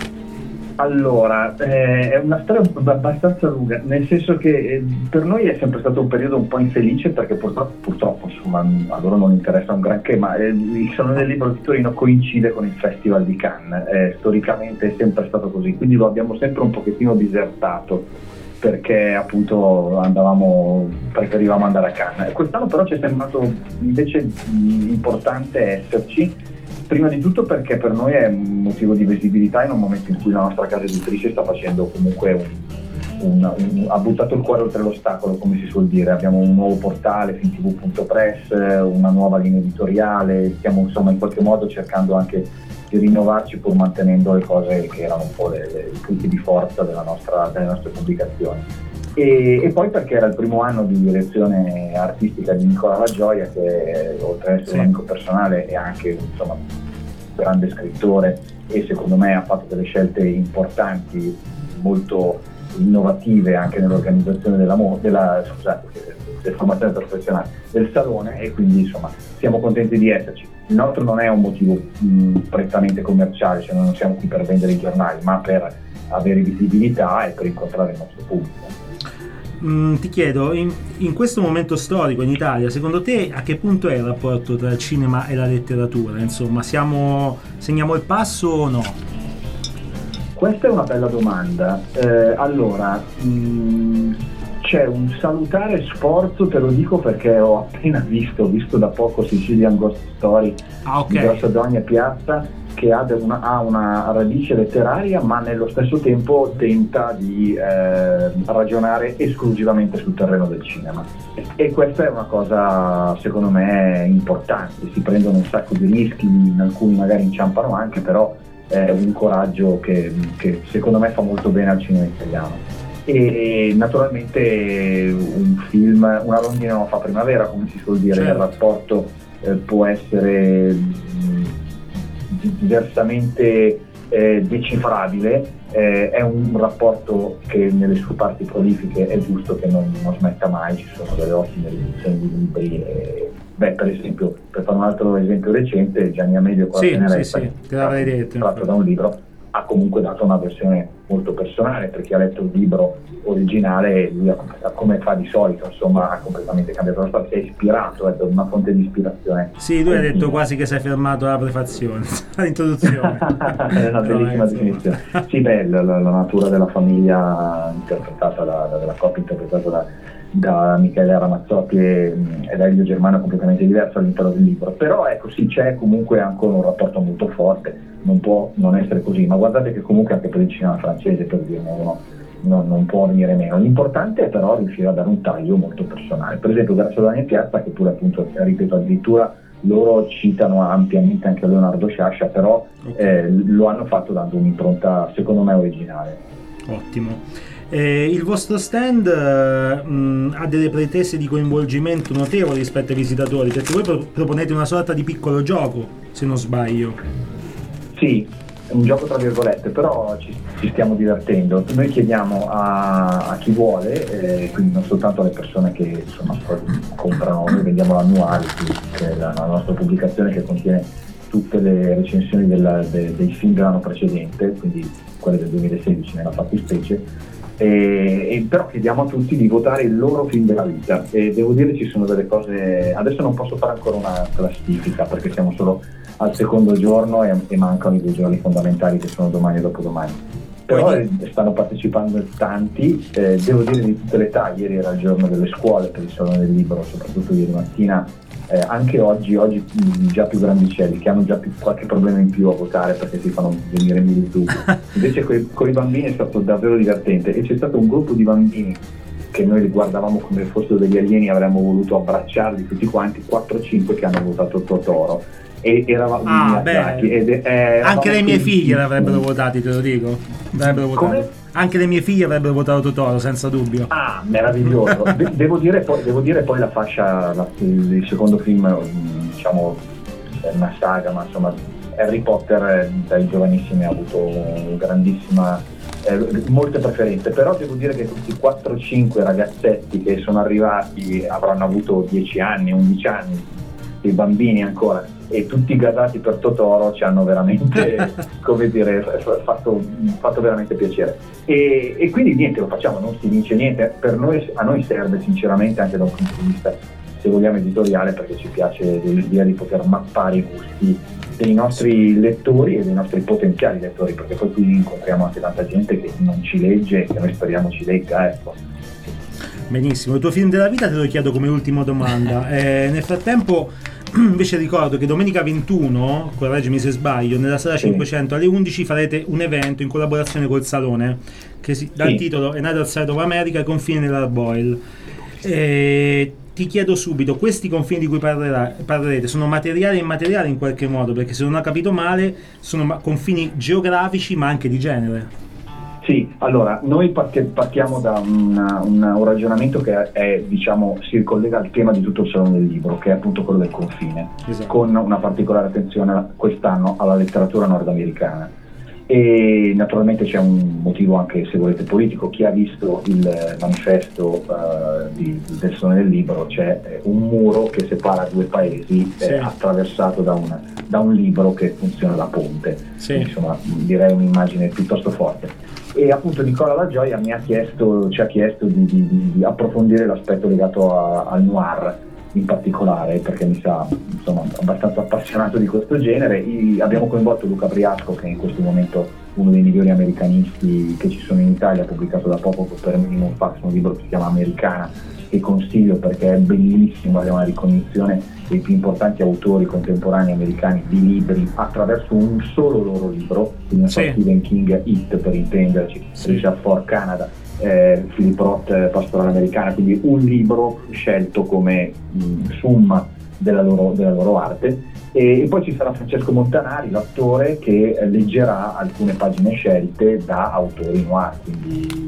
Allora, è una storia abbastanza lunga, nel senso che per noi è sempre stato un periodo un po' infelice, perché purtroppo insomma, a loro non interessa un granché, ma il Salone del Libro di Torino coincide con il Festival di Cannes, storicamente è sempre stato così, quindi lo abbiamo sempre un pochettino disertato, perché appunto preferivamo andare a Cannes. Quest'anno però ci è sembrato invece importante esserci. Prima di tutto perché per noi è un motivo di visibilità in un momento in cui la nostra casa editrice sta facendo comunque ha buttato il cuore oltre l'ostacolo, come si suol dire. Abbiamo un nuovo portale, filmtv.press, una nuova linea editoriale, stiamo insomma in qualche modo cercando anche di rinnovarci, pur mantenendo le cose che erano un po' i punti di forza delle nostre pubblicazioni. E poi perché era il primo anno di direzione artistica di Nicola La Gioia, che oltre ad essere un amico personale è anche insomma un grande scrittore, e secondo me ha fatto delle scelte importanti, molto innovative anche nell'organizzazione della formazione professionale del salone, e quindi insomma siamo contenti di esserci. Il nostro non è un motivo prettamente commerciale, cioè noi non siamo qui per vendere i giornali, ma per avere visibilità e per incontrare il nostro pubblico. Ti chiedo, in questo momento storico in Italia, secondo te a che punto è il rapporto tra il cinema e la letteratura? Insomma, segniamo il passo o no? Questa è una bella domanda. Allora, c'è un salutare sforzo, te lo dico perché ho appena visto da poco Sicilian Ghost Story di Grossa Dogna Piazza, che ha una radice letteraria, ma nello stesso tempo tenta di ragionare esclusivamente sul terreno del cinema, e questa è una cosa secondo me importante. Si prendono un sacco di rischi, in alcuni magari inciampano anche, però è un coraggio che secondo me fa molto bene al cinema italiano. e naturalmente un film, una rondine non fa primavera, come si suol dire. Certo. Il rapporto può essere diversamente decifrabile, è un rapporto che nelle sue parti prolifiche è giusto che non smetta mai, ci sono delle ottime edizioni di libri. Per esempio, per fare un altro esempio recente, Gianni Amelio con Sì, la Tenerezza, sì, te l'avrei detto, tratto da un libro, ha comunque dato una versione molto personale, per chi ha letto il libro originale, lui come fa di solito, insomma, ha completamente cambiato la storia, si è ispirato, è una fonte di ispirazione. Sì, lui ha detto quasi che si è fermato alla prefazione, all'introduzione. È una bellissima definizione. Sì, la natura della famiglia interpretata della coppia interpretata da Michele Ramazzotti e da Elio Germano è completamente diverso all'interno del libro, però ecco sì, c'è comunque ancora un rapporto molto forte, non può non essere così, ma guardate che comunque anche per il cinema francese, per dirne uno, non può venire meno. L'importante è però riuscire a dare un taglio molto personale. Per esempio Grassolani e Piazza, che pure appunto, ripeto, addirittura loro citano ampiamente anche Leonardo Sciascia, però lo hanno fatto dando un'impronta secondo me originale. Ottimo. Il vostro stand ha delle pretese di coinvolgimento notevoli rispetto ai visitatori, perché voi proponete una sorta di piccolo gioco, se non sbaglio. Sì, è un gioco tra virgolette, però ci stiamo divertendo. Noi chiediamo a chi vuole, quindi non soltanto alle persone che insomma comprano, noi vendiamo l'annuale, che è la nostra pubblicazione che contiene tutte le recensioni dei film dell'anno precedente, quindi quelle del 2016 nella fattispecie. Però chiediamo a tutti di votare il loro film della vita, e devo dire ci sono delle cose, adesso non posso fare ancora una classifica perché siamo solo al secondo giorno e mancano i 2 giorni fondamentali che sono domani e dopodomani, però stanno partecipando tanti, devo dire di tutte le età. Ieri era il giorno delle scuole per il Salone del Libro, soprattutto ieri mattina, anche oggi già più grandicelli che hanno già qualche problema in più a votare perché si fanno venire mille dubbi. Invece con i bambini è stato davvero divertente, e c'è stato un gruppo di bambini che noi li guardavamo come fossero degli alieni, avremmo voluto abbracciarli tutti quanti, 4-5 che hanno votato Totoro, e eravamo anche le mie figlie l'avrebbero votati, te lo dico. Come? Anche le mie figlie avrebbero votato Totoro, senza dubbio. Ah, meraviglioso. devo dire poi la fascia, il secondo film, diciamo, è una saga, ma insomma Harry Potter dai giovanissimi ha avuto grandissima, molte preferenze, però devo dire che questi 4-5 ragazzetti che sono arrivati avranno avuto 10 anni, 11 anni, dei bambini ancora, e tutti gasati per Totoro ci hanno veramente come dire fatto veramente piacere, e quindi niente, lo facciamo, non si vince niente, a noi serve sinceramente anche da un punto di vista, se vogliamo, editoriale, perché ci piace l'idea di poter mappare i gusti dei nostri lettori e dei nostri potenziali lettori, perché poi qui incontriamo anche tanta gente che non ci legge, che noi speriamo ci legga, ecco. Benissimo, il tuo film della vita te lo chiedo come ultima domanda. Nel frattempo invece ricordo che domenica 21, correggimi se sbaglio, nella sala 500 alle 11 farete un evento in collaborazione col Salone che dal titolo Another Side of America, i confini nell'Arboil. Ti chiedo subito, questi confini di cui parlerete sono materiali e immateriali in qualche modo? Perché se non ho capito male sono confini geografici ma anche di genere. Sì, allora noi partiamo da un ragionamento che diciamo, si collega al tema di tutto il Salone del Libro, che è appunto quello del confine, con una particolare attenzione quest'anno alla letteratura nordamericana. E naturalmente c'è un motivo anche, se volete, politico. Chi ha visto il manifesto del Salone del Libro, c'è un muro che separa 2 paesi, attraversato da un libro che funziona da ponte. Quindi, insomma, direi un'immagine piuttosto forte. E appunto Nicola La Gioia ci ha chiesto di approfondire l'aspetto legato al noir in particolare, perché mi sa insomma abbastanza appassionato di questo genere. Abbiamo coinvolto Luca Briasco, che è in questo momento uno dei migliori americanisti che ci sono in Italia, pubblicato da poco per Minimum Fax un libro che si chiama Americana, che consiglio perché è bellissimo, è una ricognizione dei più importanti autori contemporanei americani di libri attraverso un solo loro libro, quindi Stephen King, It per intenderci, Richard Ford, Canada, Philip Roth, Pastorale Americana, quindi un libro scelto come summa della loro arte. E poi ci sarà Francesco Montanari, l'attore, che leggerà alcune pagine scelte da autori noir, quindi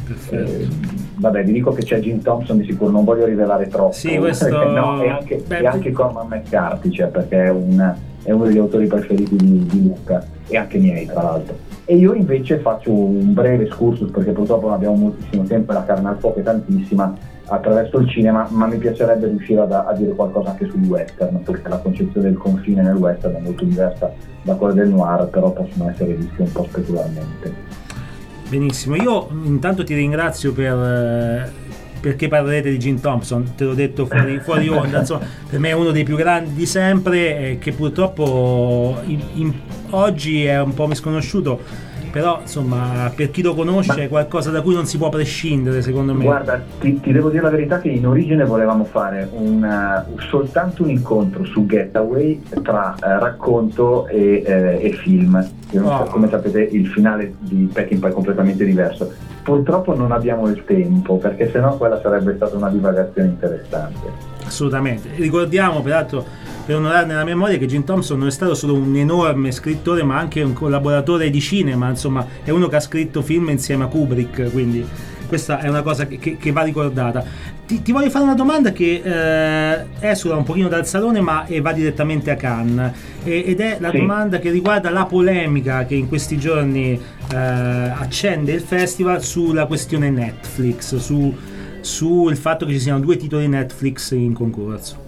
Vabbè, vi dico che c'è Jim Thompson, di sicuro non voglio rivelare troppo. Sì, questo... no, e anche Corman McCarthy, cioè, perché è uno degli autori preferiti di Luca, e anche miei tra l'altro. E io invece faccio un breve excursus, perché purtroppo non abbiamo moltissimo tempo e la carne al fuoco è tantissima, attraverso il cinema, ma mi piacerebbe riuscire a dire qualcosa anche sugli western, perché la concezione del confine nel western è molto diversa da quella del noir, però possono essere visti un po' specularmente. Benissimo, io intanto ti ringrazio perché parlerete di Jim Thompson, te l'ho detto fuori onda, insomma, per me è uno dei più grandi di sempre, che purtroppo oggi è un po' misconosciuto, però insomma per chi lo conosce è qualcosa da cui non si può prescindere, secondo me. Guarda, ti devo dire la verità che in origine volevamo fare soltanto un incontro su Getaway tra racconto e film. Come sapete il finale di Peckinpah è completamente diverso. Purtroppo non abbiamo il tempo, perché sennò quella sarebbe stata una divagazione interessante. Assolutamente. Ricordiamo peraltro, per onorarne la memoria, che Jim Thompson non è stato solo un enorme scrittore, ma anche un collaboratore di cinema, insomma è uno che ha scritto film insieme a Kubrick, quindi questa è una cosa che va ricordata. Ti voglio fare una domanda che esula un pochino dal salone, ma va direttamente a Cannes, ed è la domanda che riguarda la polemica che in questi giorni accende il festival sulla questione Netflix, sul fatto che ci siano 2 titoli Netflix in concorso.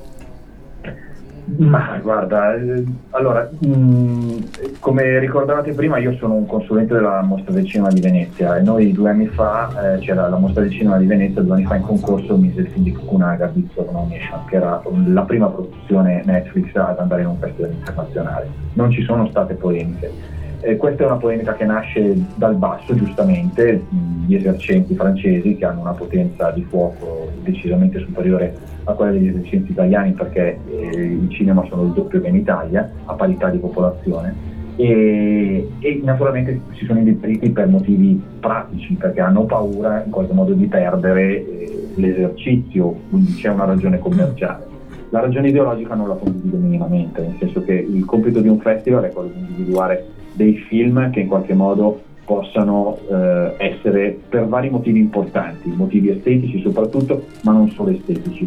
Ma guarda, allora, come ricordavate prima, io sono un consulente della Mostra del Cinema di Venezia, e noi 2 anni fa c'era la Mostra del Cinema di Venezia, 2 anni fa in concorso mise il film di Fukunaga, Beats of No Nation, che era la prima produzione Netflix ad andare in un festival internazionale. Non ci sono state polemiche. Questa è una polemica che nasce dal basso, giustamente. Gli esercenti francesi, che hanno una potenza di fuoco decisamente superiore a quella degli esercenti italiani, perché i cinema sono il doppio che in Italia, a parità di popolazione, e naturalmente si sono indeboliti per motivi pratici, perché hanno paura in qualche modo di perdere l'esercizio, quindi c'è una ragione commerciale. La ragione ideologica non la condivido minimamente, nel senso che il compito di un festival è quello di individuare dei film che in qualche modo possano essere per vari motivi importanti, motivi estetici soprattutto, ma non solo estetici,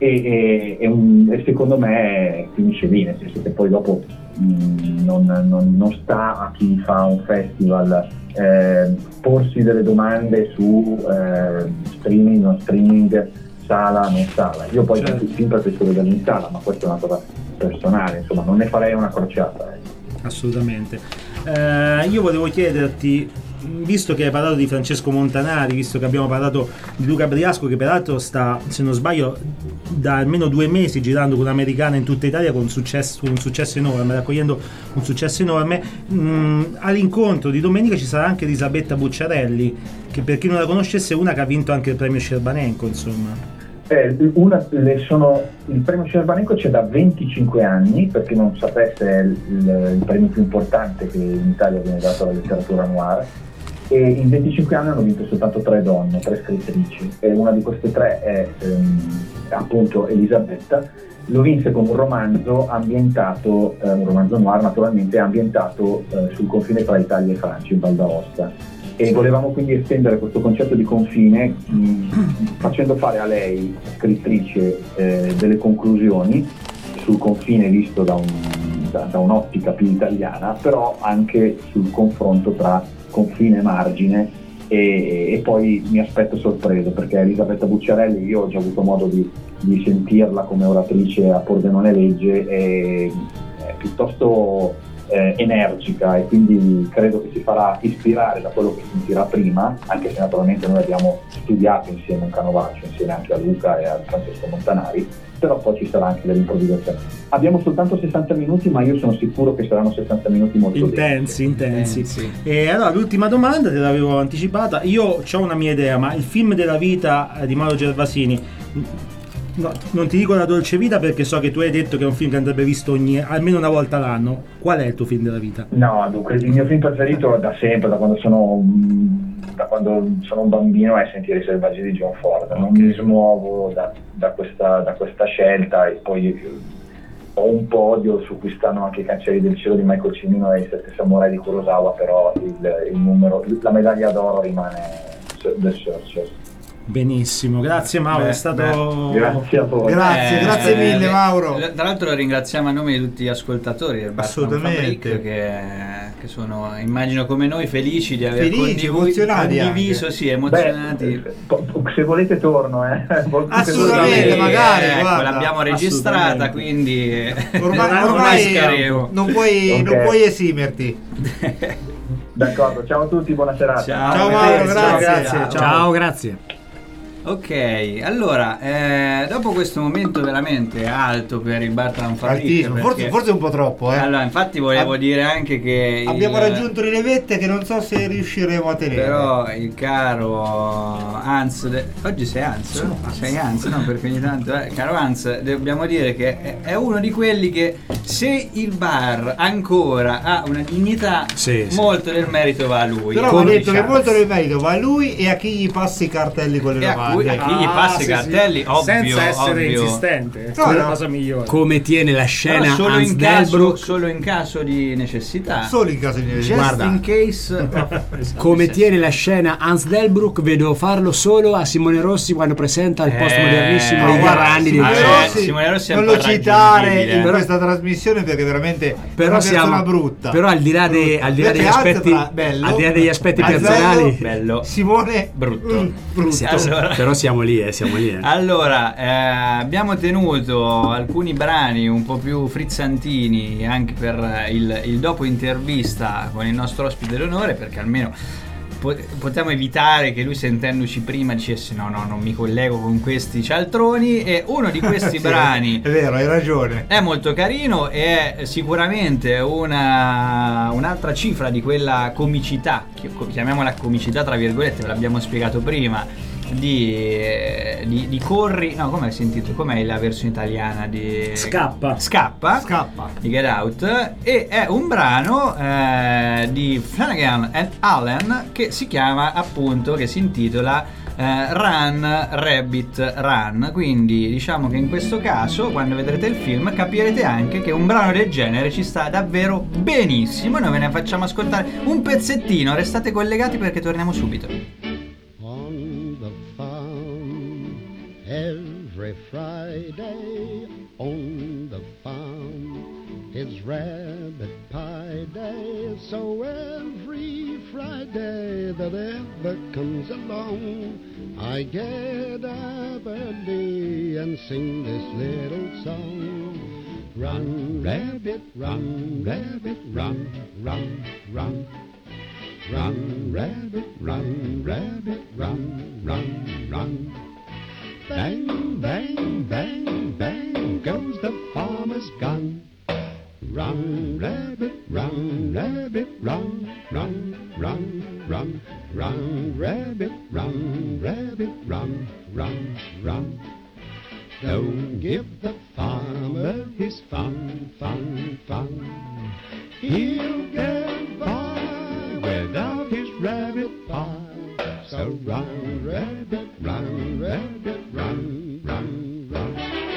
e secondo me finisce lì, nel senso che poi dopo non sta a chi fa un festival porsi delle domande su streaming, non streaming, sala, non sala. Io poi il film preferisco vederli in sala, ma questa è una cosa personale, insomma non ne farei una crociata. Assolutamente. Io volevo chiederti, visto che hai parlato di Francesco Montanari, visto che abbiamo parlato di Luca Briasco, che peraltro sta, se non sbaglio, da almeno 2 mesi girando con Americana in tutta Italia con un successo enorme, raccogliendo un successo enorme, all'incontro di domenica ci sarà anche Elisabetta Bucciarelli, che per chi non la conoscesse è una che ha vinto anche il premio Scerbanenko, insomma. Il premio Scerbanenko c'è da 25 anni, per chi non sapesse è il premio più importante che in Italia viene dato alla letteratura noir, e in 25 anni hanno vinto soltanto 3 donne, 3 scrittrici, e una di queste 3 è appunto Elisabetta. Lo vinse con un romanzo ambientato, un romanzo noir naturalmente, ambientato sul confine tra Italia e Francia, in Val d'Aosta. E volevamo quindi estendere questo concetto di confine facendo fare a lei, scrittrice, delle conclusioni sul confine visto da un'ottica più italiana, però anche sul confronto tra confine e margine, e poi mi aspetto sorpreso, perché Elisabetta Bucciarelli, io ho già avuto modo di sentirla come oratrice a Pordenone Legge, è piuttosto energica, e quindi credo che si farà ispirare da quello che sentirà prima, anche se naturalmente noi abbiamo studiato insieme un canovaccio, insieme anche a Luca e a Francesco Montanari, però poi ci sarà anche dell'improvvisazione. Abbiamo soltanto 60 minuti, ma io sono sicuro che saranno 60 minuti molto intensi. E allora l'ultima domanda te l'avevo anticipata, io ho una mia idea, ma il film della vita di Mauro Gervasini, no, non ti dico La dolce vita perché so che tu hai detto che è un film che andrebbe visto almeno una volta l'anno. Qual è il tuo film della vita? No, dunque il mio film preferito da sempre, da quando sono un bambino, è Sentieri selvaggi di John Ford. Non mi smuovo da questa scelta, e poi ho un podio su cui stanno anche I cancelli del cielo di Michael Cimino e I sette samurai di Kurosawa, però il numero, la medaglia d'oro rimane The Searchers. Benissimo, grazie Mauro, è stato... Grazie a voi. Grazie mille Mauro. Tra l'altro lo ringraziamo a nome di tutti gli ascoltatori del Bartram Assolutamente. Fabric che sono, immagino come noi, felici di aver emozionati condiviso, anche. sì, emozionati. Se volete torno, Assolutamente, magari, ecco, guarda. l'abbiamo registrata, quindi Ormai mascheremo. non puoi esimerti. D'accordo, ciao a tutti, buona serata. Ciao Mauro, grazie. Ciao, grazie. Ok, allora, dopo questo momento veramente alto per il Bartram Fabric, Altissimo, forse un po' troppo. Allora, infatti volevo dire anche che abbiamo raggiunto le levette che non so se riusciremo a tenere. Però il caro Hans, oggi sei Hans? Sei Hans, no? Perché ogni tanto, caro Hans, dobbiamo dire che è uno di quelli che, se il bar ancora ha una dignità, molto del merito va a lui. Però ho detto che molto del merito va a lui e a chi gli passa i cartelli con le lavaglie. A chi gli passa i cartelli, ovvio, senza essere ovvio. insistente, No, la no. cosa migliore. Come tiene la scena Solo Hans in caso, Delbruck. solo in caso di necessità. Solo in caso di necessità. Just Guarda. in case. Come tiene la scena Hans Delbruck, vedo farlo solo a Simone Rossi quando presenta il postmodernissimo dei grandi di Simone Rossi è non un po' lo citare raggiungibile. in questa trasmissione perché veramente è una persona brutta. Però al di là degli Perché aspetti, Hans bello, al di là degli aspetti Azzurro, personali, bello, Simone brutto. Allora, però siamo lì. Allora, abbiamo tenuto alcuni brani un po' più frizzantini anche per il dopo intervista con il nostro ospite d'onore, perché almeno potremmo evitare che lui, sentendoci prima, dicesse no, non mi collego con questi cialtroni. E uno di questi brani è vero, hai ragione, è molto carino e è sicuramente un'altra cifra di quella comicità, chiamiamola comicità tra virgolette, ve l'abbiamo spiegato prima, di Corri, no, come si intitola? Com'è la versione italiana di Scappa di Get Out? E è un brano di Flanagan and Allen che si chiama, appunto, che si intitola Run Rabbit Run. Quindi diciamo che in questo caso, quando vedrete il film, capirete anche che un brano del genere ci sta davvero benissimo. Noi ve ne facciamo ascoltare un pezzettino, restate collegati perché torniamo subito. Every Friday on the farm is rabbit pie day. So every Friday that ever comes along, I get up early and sing this little song. Run, rabbit, run, rabbit, run, run, run. Run, rabbit, run, rabbit, run, run, run. Bang, bang, bang, bang goes the farmer's gun. Run, rabbit, run, rabbit, run, run, run, run. Run, rabbit, run, rabbit, run, run, run. Don't give the farmer his fun, fun, fun. He'll get by without his rabbit pie. So run, rabbit, run, rabbit, run, run, run.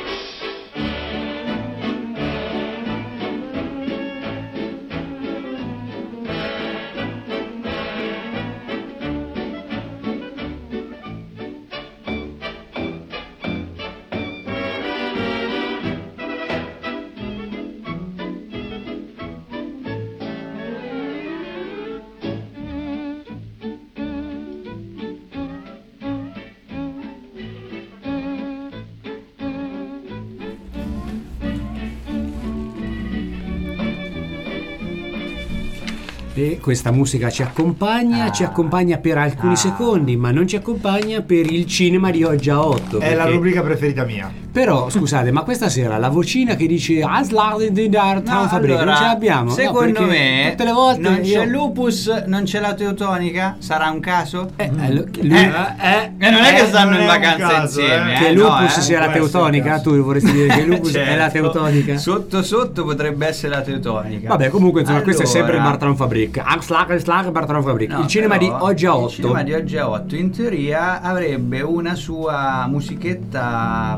E questa musica ci accompagna per alcuni secondi, ma non ci accompagna per il cinema di oggi a 8. È la rubrica preferita mia. Però scusate, ma questa sera la vocina che dice Bartram Fabric non ce l'abbiamo? Secondo me tutte le volte non c'è Lupus, non c'è la Teutonica. Sarà un caso? non è che stanno in vacanza insieme. Che Lupus sia la Teutonica? Tu vorresti dire che Lupus è la Teutonica? Sotto sotto potrebbe essere la Teutonica. Vabbè, comunque insomma, questo è sempre il Bartram Fabric. Bartram Fabric. No, il cinema di oggi a 8. Il cinema di oggi a 8 in teoria avrebbe una sua musichetta propria.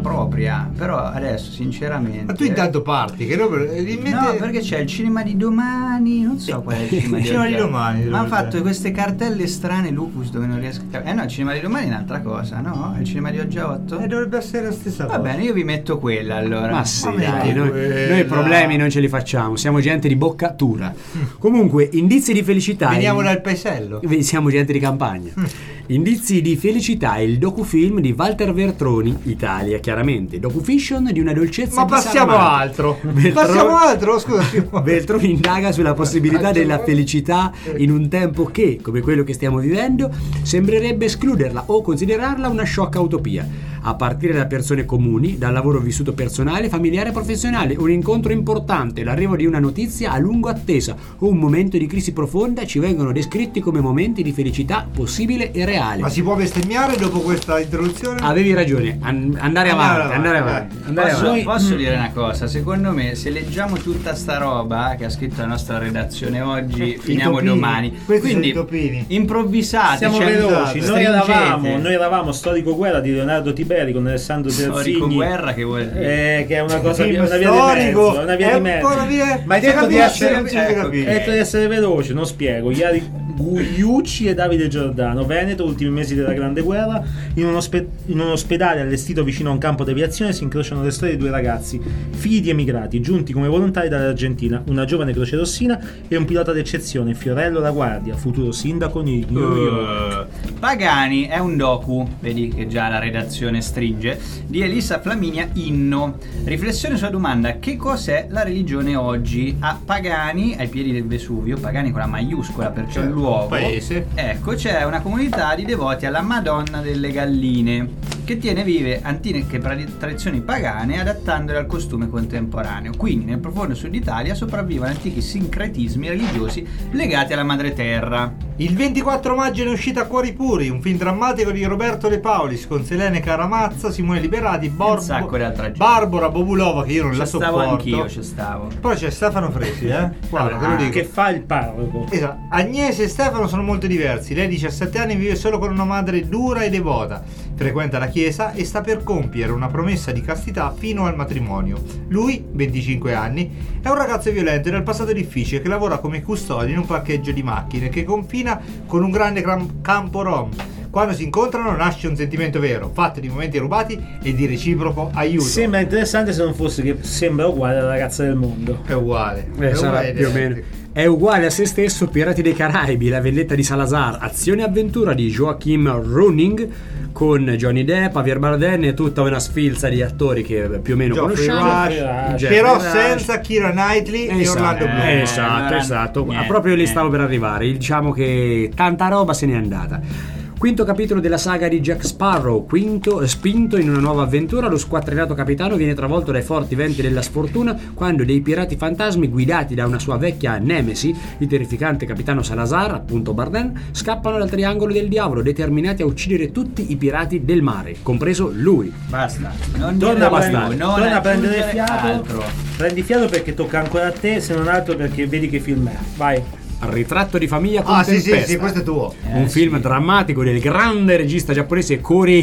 memoria, però adesso sinceramente... Ma tu intanto parti, che no, No, perché c'è il cinema di domani, non so qual è il cinema di Cinema di oggi. domani, Ma ha dove fatto c'è? queste cartelle strane Lupus dove non riesco a... no, il cinema di domani è un'altra cosa, no? È il cinema di oggi a 8? Dovrebbe essere la stessa Va cosa. bene, io vi metto quella allora. Ma sì, Ma dai, metti noi quella. problemi non ce li facciamo, siamo gente di boccatura. Comunque, indizi di felicità. Veniamo dal paesello. Siamo gente di campagna. Indizi di felicità è il docufilm di Walter Veltroni, Italia, chiaramente. Docufiction di una dolcezza Ma passiamo disarmante. altro. Veltroni- Passiamo altro, scusa. Veltroni indaga sulla possibilità della felicità in un tempo che, come quello che stiamo vivendo, sembrerebbe escluderla o considerarla una sciocca utopia. A partire da persone comuni, dal lavoro vissuto personale, familiare e professionale, un incontro importante, l'arrivo di una notizia a lungo attesa o un momento di crisi profonda ci vengono descritti come momenti di felicità possibile e reale. Ma si può bestemmiare dopo questa introduzione? Avevi ragione, andare avanti. Posso dire una cosa? Secondo me, se leggiamo tutta sta roba che ha scritto la nostra redazione oggi, finiamo topini. domani. Questi Quindi sono i topini. improvvisate. Siamo cioè, veloci, stringete. noi eravamo Storico Guerra di Leonardo Tiberi con Alessandro Storico Terzigni. Guerra che vuol dire? Che è una cosa Film una via storico, di mezzo, una via è di un mezzo. po' una via- Ma hai si detto di capisce, essere non si capisce. hai detto di essere veloce, non spiego. Iari Gugliucci e Davide Giordano, Veneto, ultimi mesi della Grande Guerra, in un ospedale allestito vicino a un campo d'aviazione si incrociano le storie di due ragazzi, figli di emigrati, giunti come volontari dall'Argentina, una giovane crocerossina e un pilota d'eccezione, Fiorello La Guardia, futuro sindaco di New York. Pagani è un docu, vedi che già la redazione stringe, di Elisa Flaminia Inno. Riflessione sulla domanda: che cos'è la religione oggi? A Pagani, ai piedi del Vesuvio, Pagani con la maiuscola perché è un luogo, paese. ecco, c'è una comunità di devoti alla Madonna delle Galline che tiene vive antiche tradizioni pagane adattandole al costume contemporaneo. Quindi nel profondo sud Italia sopravvivono antichi sincretismi religiosi legati alla madre terra. Il 24 maggio è uscita Cuori Puri, un film drammatico di Roberto De Paulis con Selene Caramazza, Simone Liberati, Un sacco di altra gente. Barbara Bobulova, che io non Ci la stavo sopporto. anch'io, ci stavo. Poi c'è Stefano Fresi, guarda, te lo dico. Che fa il parroco. Esatto. Agnese e Stefano sono molto diversi. Lei di 17 anni vive solo con una madre dura e devota, frequenta la chiesa e sta per compiere una promessa di castità fino al matrimonio. Lui, 25 anni, è un ragazzo violento e dal passato difficile che lavora come custode in un parcheggio di macchine che confina con un grande campo rom. Quando si incontrano nasce un sentimento vero, fatto di momenti rubati e di reciproco aiuto. Sembra interessante se non fosse che sembra uguale alla ragazza del mondo. È uguale. Sarà uguale più o meno. È uguale a se stesso Pirati dei Caraibi, La vendetta di Salazar, azione e avventura di Joachim Ronning con Johnny Depp, Javier Bardem e tutta una sfilza di attori che più o meno Geoffrey conosciamo. Rush, Jeffrey però Rush. senza Keira Knightley e Orlando Bloom. Esatto. Proprio lì stavo per arrivare. Diciamo che tanta roba se n'è andata. Quinto capitolo della saga di Jack Sparrow, spinto in una nuova avventura, lo squattrinato capitano viene travolto dai forti venti della sfortuna quando dei pirati fantasmi guidati da una sua vecchia nemesi, il terrificante capitano Salazar, appunto Bardem, scappano dal triangolo del diavolo, determinati a uccidere tutti i pirati del mare, compreso lui. Basta. Non Torna dire a più, prendere, non torna a prendere aggiungere fiato. altro. Prendi fiato perché tocca ancora a te, se non altro perché vedi che film è. Vai. Ritratto di famiglia con Ah, sì, sì, tempesta. sì, questo è tuo. Un film drammatico del grande regista giapponese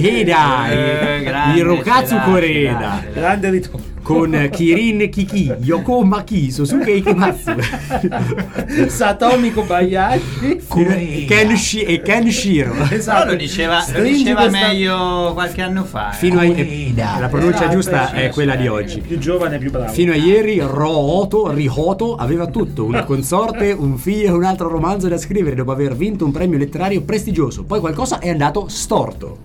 Koreeda, grande, Hirokazu ce l'ha, Koreeda, ce l'ha. Grande ritorno. con Kirin Kiki, Yoko Maki, Sosuke Ikematsu, Satomi Kobayashi. e Ken Shiro. Però lo diceva meglio qualche anno fa. Fino la pronuncia giusta è quella di oggi. Più giovane, più bravo. Fino a ieri Rihoto aveva tutto, una consorte, un figlio e un altro romanzo da scrivere dopo aver vinto un premio letterario prestigioso. Poi qualcosa è andato storto.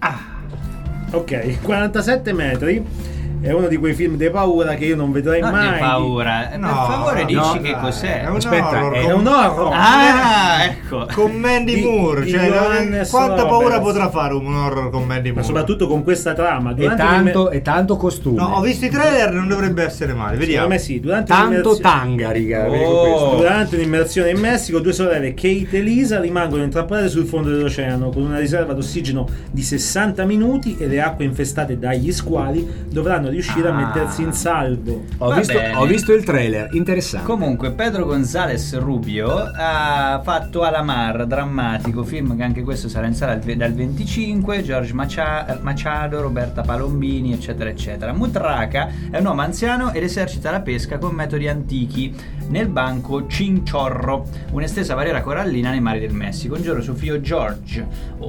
Ok, 47 metri. È uno di quei film di paura che io non vedrei Non mai. di paura. Per favore, dici che cos'è. È un Aspetta, horror. È un horror. Ah, ecco. Con Mandy Di- Moore, di cioè, Johannes quanta paura Roberts. potrà fare un horror con Mandy Ma Moore? soprattutto con questa trama. E tanto costume. No, ho visto i trailer, non dovrebbe essere male. Vediamo. Secondo me sì. Durante Tanto l'immersione- tanga, riga. Durante un'immersione in Messico, due sorelle, Kate e Lisa, rimangono intrappolate sul fondo dell'oceano con una riserva d'ossigeno di 60 minuti e le acque infestate dagli squali dovranno potranno riuscire a mettersi in salvo. Ho visto il trailer, interessante. Comunque Pedro González Rubio ha fatto Alamar, drammatico, film che anche questo sarà in sala dal 25, George Machado, Roberta Palombini, eccetera eccetera. Mutraca è un uomo anziano ed esercita la pesca con metodi antichi nel banco Chinchorro, un'estesa barriera corallina nei mari del Messico. Un giorno suo figlio Jorge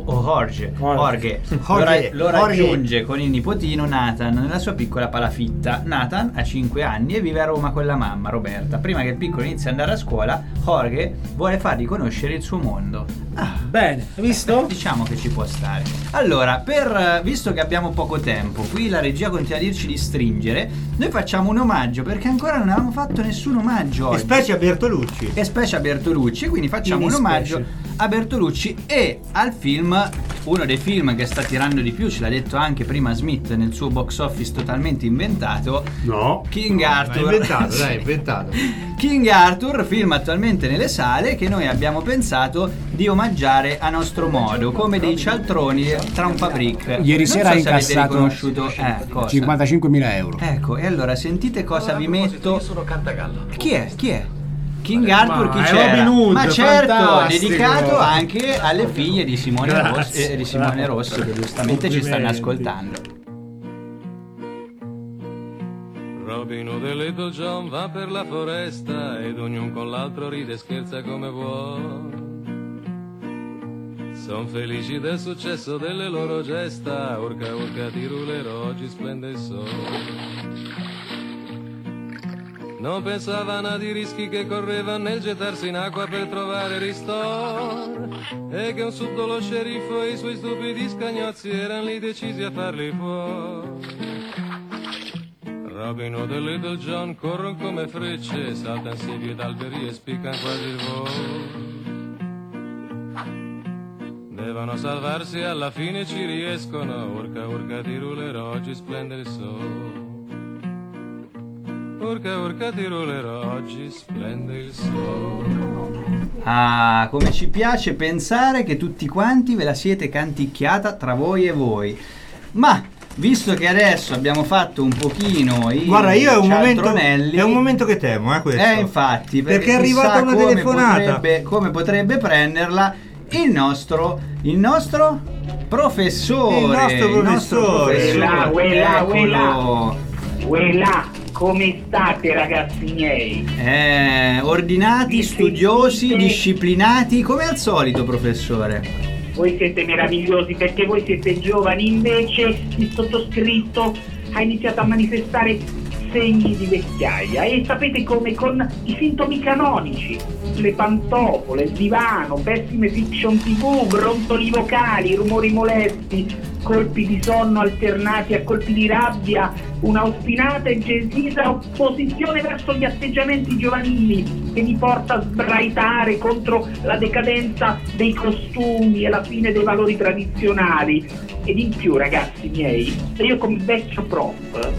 lo raggiunge con il nipotino Nathan nella sua piccola palafitta. Nathan ha 5 anni e vive a Roma con la mamma Roberta. Prima che il piccolo inizi ad andare a scuola, Jorge vuole fargli conoscere il suo mondo. Bene, hai visto? Diciamo che ci può stare. Allora, visto che abbiamo poco tempo, qui la regia continua a dirci di stringere, noi facciamo un omaggio, perché ancora non avevamo fatto nessun omaggio oggi. E specie a Bertolucci. Quindi facciamo un omaggio a Bertolucci e al film, uno dei film che sta tirando di più, ce l'ha detto anche prima Smith nel suo box office totalmente inventato. No. King Arthur. Inventato. King Arthur, film attualmente nelle sale, che noi abbiamo pensato di omaggiare a nostro modo, come dei cialtroni tra un fabric. Ieri sera ha incassato 55.000 euro. Ecco, e allora sentite cosa vi metto. Chi è? King Arthur, chi c'era? Robin Hood, ma certo, fantastico. dedicato anche alle figlie di Simone Rossi, che giustamente ci stanno ascoltando. Robin Hood e Little John va per la foresta ed ognuno con l'altro ride e scherza come vuole. Son felici del successo delle loro gesta, urca urca ti rulerò, oggi splende il sole. Non pensavano ad i rischi che correvano nel gettarsi in acqua per trovare ristoro, e che un subdolo sceriffo e i suoi stupidi scagnozzi erano lì decisi a farli fuori. Robin Hood e Little John corrono come frecce, saltano siepi ed alberi e spiccano quasi il volo. Devono salvarsi, alla fine ci riescono, urca urca ti rulerò, oggi splende il sole. Urca urca ti rulerò, oggi splende il sole. Ah, come ci piace pensare che tutti quanti ve la siete canticchiata tra voi e voi. Ma visto che adesso abbiamo fatto un pochino i Guarda, io è un cialtronelli, momento che temo, questo. Infatti, perché è arrivata una telefonata. Come potrebbe prenderla il nostro professore. Il nostro professore. Uela, come state ragazzi miei? Ordinati, studiosi, disciplinati, come al solito, professore. Voi siete meravigliosi perché voi siete giovani, invece il sottoscritto ha iniziato a manifestare segni di vecchiaia, e sapete come? Con i sintomi canonici: le pantofole, il divano, pessime fiction TV, brontoli vocali, rumori molesti, colpi di sonno alternati a colpi di rabbia, una ostinata e gentile opposizione verso gli atteggiamenti giovanili che mi porta a sbraitare contro la decadenza dei costumi e la fine dei valori tradizionali. Ed in più, ragazzi miei, io come vecchio prof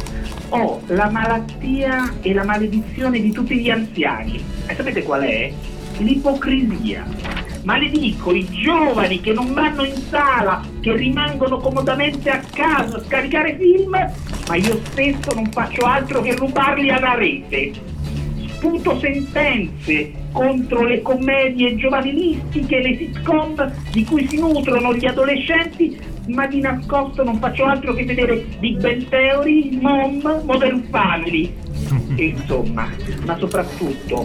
ho la malattia e la maledizione di tutti gli anziani. E sapete qual è? L'ipocrisia. Maledico i giovani che non vanno in sala, che rimangono comodamente a casa a scaricare film, ma io stesso non faccio altro che rubarli alla rete. Sputo sentenze contro le commedie giovanilistiche e le sitcom di cui si nutrono gli adolescenti, ma di nascosto non faccio altro che vedere Big Bang Theory, Mom, Modern Family. E insomma, ma soprattutto,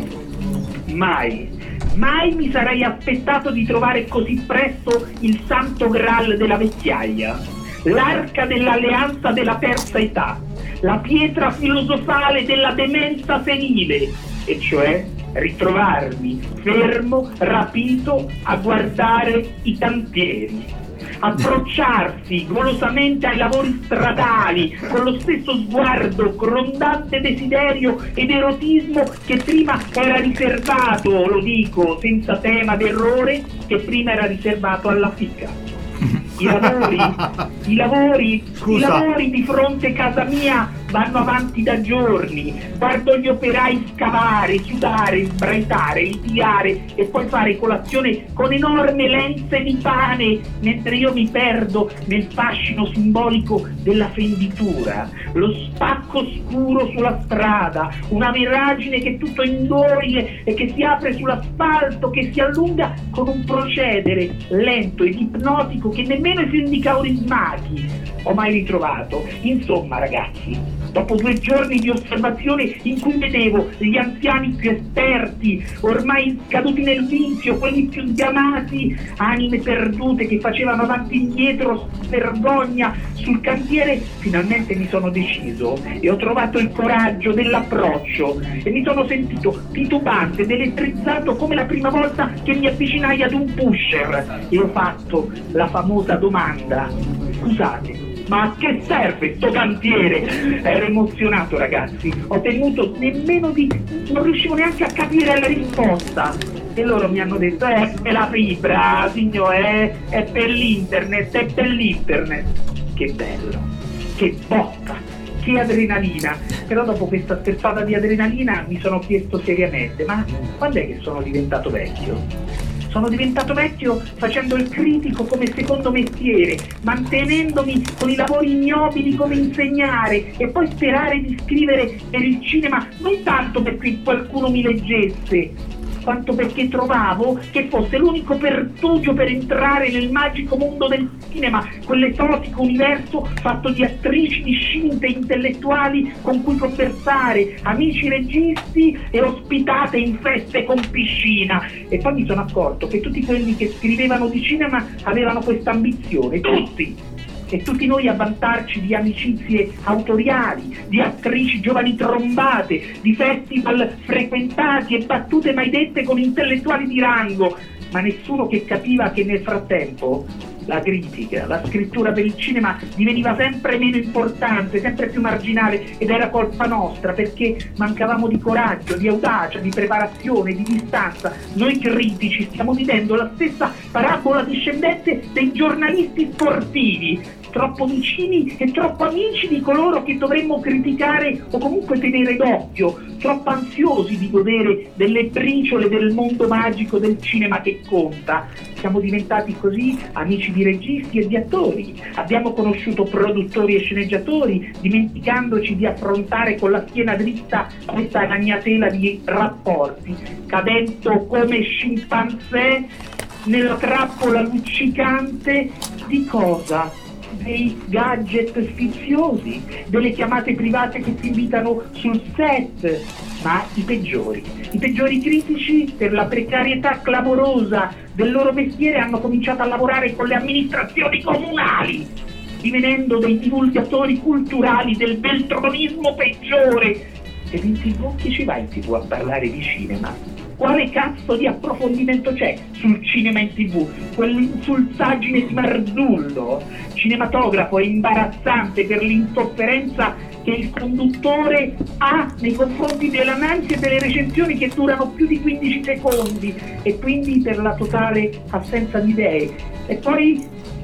mai mi sarei aspettato di trovare così presto il santo graal della vecchiaia, l'arca dell'alleanza della terza età, la pietra filosofale della demenza senile, e cioè ritrovarmi fermo, rapito, a guardare i cantieri, approcciarsi golosamente ai lavori stradali con lo stesso sguardo grondante desiderio ed erotismo che prima era riservato, lo dico senza tema d'errore, che prima era riservato alla fica. I lavori di fronte a casa mia vanno avanti da giorni, guardo gli operai scavare, sudare, sbraitare, litigare e poi fare colazione con enorme lenze di pane, mentre io mi perdo nel fascino simbolico della fenditura, lo spacco scuro sulla strada, una veragine che tutto ingoie e che si apre sull'asfalto, che si allunga con un procedere lento ed ipnotico che nemmeno i film di Kaurismäki ho mai ritrovato. Insomma, ragazzi, dopo 2 giorni di osservazione in cui vedevo gli anziani più esperti, ormai caduti nel vizio, quelli più sgamati, anime perdute che facevano avanti e indietro vergogna sul cantiere, finalmente mi sono deciso e ho trovato il coraggio dell'approccio e mi sono sentito titubante ed elettrizzato come la prima volta che mi avvicinai ad un pusher e ho fatto la famosa domanda: scusate, ma a che serve sto cantiere? Ero emozionato, ragazzi, ho temuto nemmeno non riuscivo neanche a capire la risposta. E loro mi hanno detto, è la fibra, signore, è per l'internet, è per l'internet. Che bello, che botta, che adrenalina. Però dopo questa sterzata di adrenalina mi sono chiesto seriamente, ma quando è che sono diventato vecchio? Sono diventato vecchio facendo il critico come secondo mestiere, mantenendomi con i lavori ignobili come insegnare e poi sperare di scrivere per il cinema non tanto perché qualcuno mi leggesse, quanto perché trovavo che fosse l'unico pertugio per entrare nel magico mondo del cinema, quell'esotico universo fatto di attrici discinte intellettuali con cui conversare, amici registi e ospitate in feste con piscina. E poi mi sono accorto che tutti quelli che scrivevano di cinema avevano questa ambizione, tutti! E tutti noi a vantarci di amicizie autoriali, di attrici giovani trombate, di festival frequentati e battute mai dette con intellettuali di rango, ma nessuno che capiva che nel frattempo la critica, la scrittura per il cinema diveniva sempre meno importante, sempre più marginale, ed era colpa nostra perché mancavamo di coraggio, di audacia, di preparazione, di distanza. Noi critici stiamo vivendo la stessa parabola discendente dei giornalisti sportivi, troppo vicini e troppo amici di coloro che dovremmo criticare o comunque tenere d'occhio, troppo ansiosi di godere delle briciole del mondo magico del cinema che conta. Siamo diventati così amici di registi e di attori, abbiamo conosciuto produttori e sceneggiatori, dimenticandoci di affrontare con la schiena dritta questa ragnatela di rapporti, cadendo come scimpanzé nella trappola luccicante di cosa? Dei gadget sfiziosi, delle chiamate private che si invitano sul set, ma i peggiori critici, per la precarietà clamorosa del loro mestiere, hanno cominciato a lavorare con le amministrazioni comunali, divenendo dei divulgatori culturali del beltronismo peggiore. Ed in TV chi ci va in TV a parlare di cinema? Quale cazzo di approfondimento c'è sul cinema in TV? Quell'insulsaggine di Marzullo, cinematografo, è imbarazzante per l'insofferenza che il conduttore ha nei confronti dell'analisi e delle recensioni che durano più di 15 secondi e quindi per la totale assenza di idee. E poi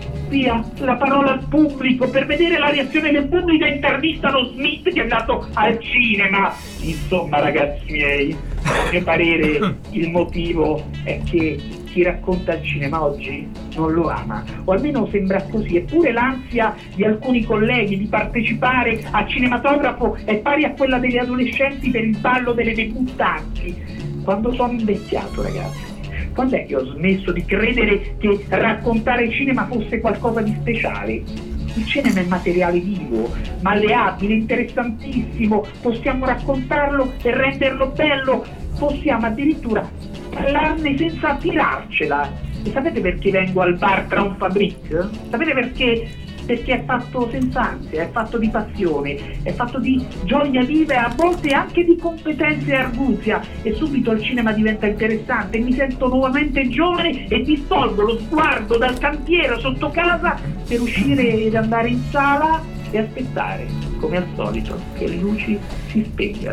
via la parola al pubblico, per vedere la reazione del pubblico intervistano Smith che è andato al cinema. Insomma, ragazzi miei, a mio parere il motivo è che chi racconta il cinema oggi non lo ama, o almeno sembra così. Eppure l'ansia di alcuni colleghi di partecipare a cinematografo è pari a quella degli adolescenti per il ballo delle debuttanti. Quando sono invecchiato, ragazzi, quando è che ho smesso di credere che raccontare il cinema fosse qualcosa di speciale? Il cinema è materiale vivo, malleabile, interessantissimo, possiamo raccontarlo e renderlo bello, possiamo addirittura parlarne senza tirarcela. E sapete perché vengo al bar Traumfabrik? Sapete perché? Perché è fatto senza ansia, è fatto di passione, è fatto di gioia viva e a volte anche di competenza e arguzia, e subito il cinema diventa interessante e mi sento nuovamente giovane e distolgo lo sguardo dal cantiere sotto casa per uscire ed andare in sala e aspettare, come al solito, che le luci si spengano.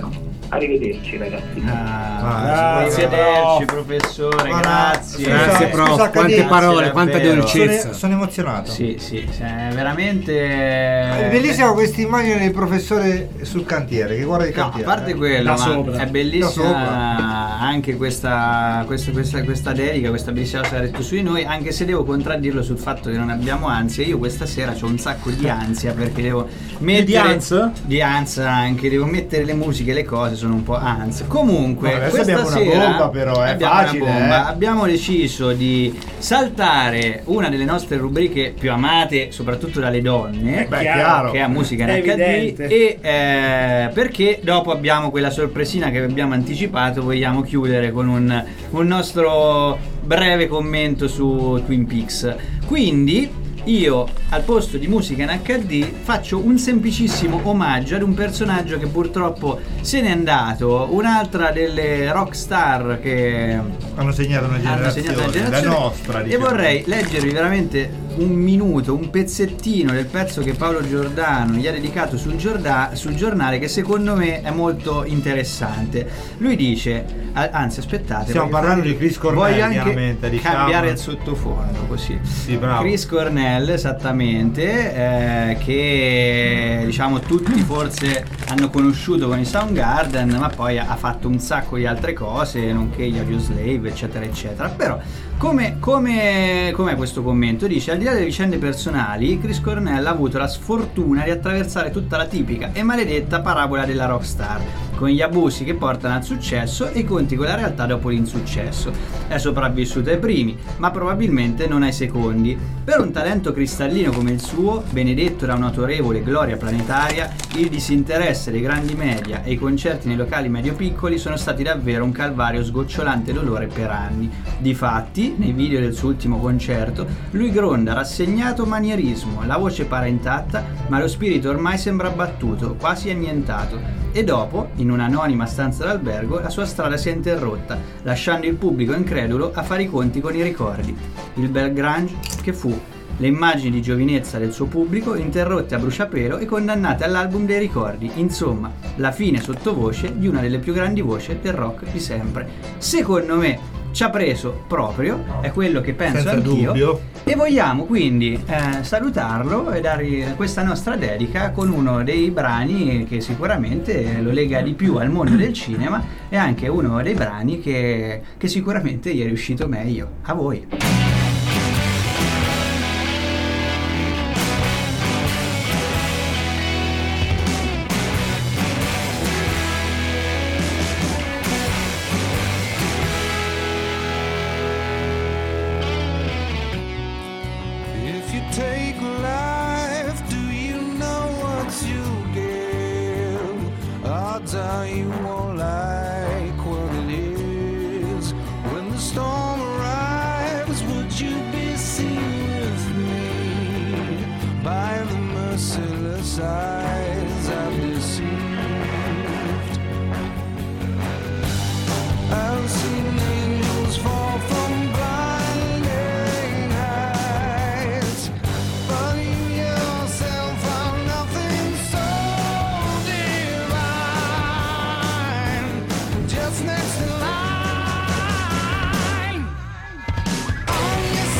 Arrivederci ragazzi. Grazie, professore, grazie. Grazie, prof. scusa, Quante Cadì. parole, quanta davvero. dolcezza. Sono emozionato. Sì, veramente È bellissima questa immagine del professore sul cantiere che guarda il No, a cantiere. parte quello, Da ma sopra. è Da sopra. bellissima anche questa dedica, questa bellissima cosa che ha detto su di noi, anche se devo contraddirlo sul fatto che non abbiamo ansia. Io questa sera ho un sacco di ansia perché devo mettere di ansia anche, devo mettere le musiche, le cose, sono un po' ansia. Comunque, No, adesso questa abbiamo una sera bomba, però, è abbiamo facile, una bomba. eh. Abbiamo deciso di saltare una delle nostre rubriche più amate, soprattutto dalle donne, chiaro. che è musica in È HD, evidente. e perché dopo abbiamo quella sorpresina che vi abbiamo anticipato, vogliamo chiudere con un nostro breve commento su Twin Peaks. Quindi io al posto di musica in HD faccio un semplicissimo omaggio ad un personaggio che purtroppo se n'è andato, un'altra delle rock star che Hanno segnato una generazione, la nostra, e diciamo. vorrei leggervi veramente un minuto, un pezzettino del pezzo che Paolo Giordano gli ha dedicato sul giornale, che secondo me è molto interessante. Lui dice, anzi aspettate, Stiamo voglio parlando di Chris Cornell, voglio anche chiaramente, diciamo. cambiare il sottofondo così. Sì, bravo. Chris Cornell, esattamente, che diciamo tutti forse hanno conosciuto con i Soundgarden, ma poi ha fatto un sacco di altre cose, nonché gli Audioslave, eccetera eccetera. Però com'è questo commento? Dice: al di là delle vicende personali, Chris Cornell ha avuto la sfortuna di attraversare tutta la tipica e maledetta parabola della rockstar, con gli abusi che portano al successo e i conti con la realtà dopo l'insuccesso. È sopravvissuto ai primi, ma probabilmente non ai secondi. Per un talento cristallino come il suo, benedetto da un'autorevole gloria planetaria, il disinteresse dei grandi media e i concerti nei locali medio-piccoli sono stati davvero un calvario sgocciolante dolore per anni. Difatti, nei video del suo ultimo concerto, lui gronda rassegnato manierismo, la voce pare intatta, ma lo spirito ormai sembra abbattuto, quasi annientato. E dopo, in un'anonima stanza d'albergo, la sua strada si è interrotta, lasciando il pubblico incredulo a fare i conti con i ricordi. Il bel grunge che fu, le immagini di giovinezza del suo pubblico interrotte a bruciapelo e condannate all'album dei ricordi. Insomma, la fine sottovoce di una delle più grandi voci del rock di sempre. Secondo me ci ha preso proprio, è quello che penso Senza anch'io, dubbio. e vogliamo quindi salutarlo e dargli questa nostra dedica con uno dei brani che sicuramente lo lega di più al mondo del cinema, e anche uno dei brani che sicuramente gli è riuscito meglio. A voi. If you take life, do you know what you give? Odds are you won't like what it is. When the storm arrives, would you be seen with me by the merciless eyes I've deceived? I've seen angels fall from blinding heights, but you yourself are nothing so divine. Just next in line. Oh yes,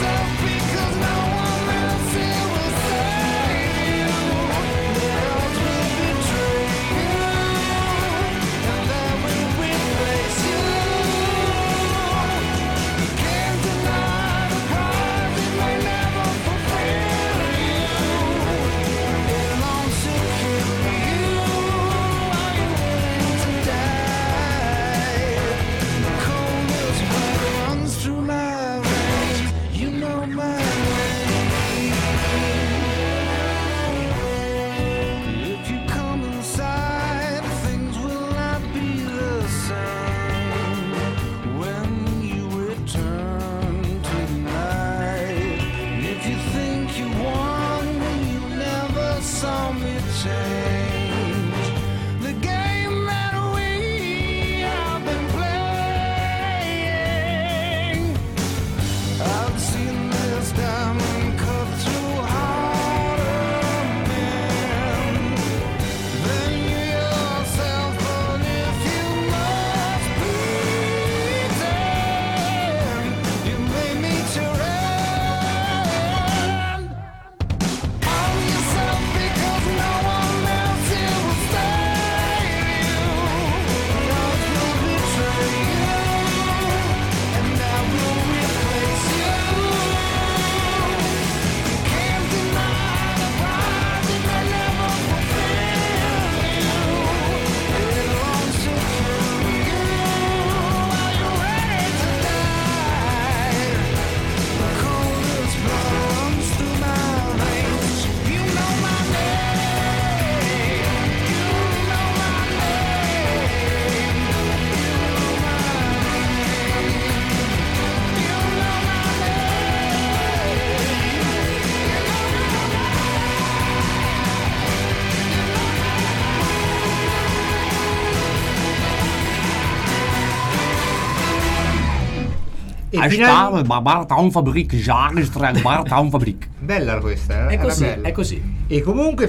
Bella questa, È era così, bella. è così. E comunque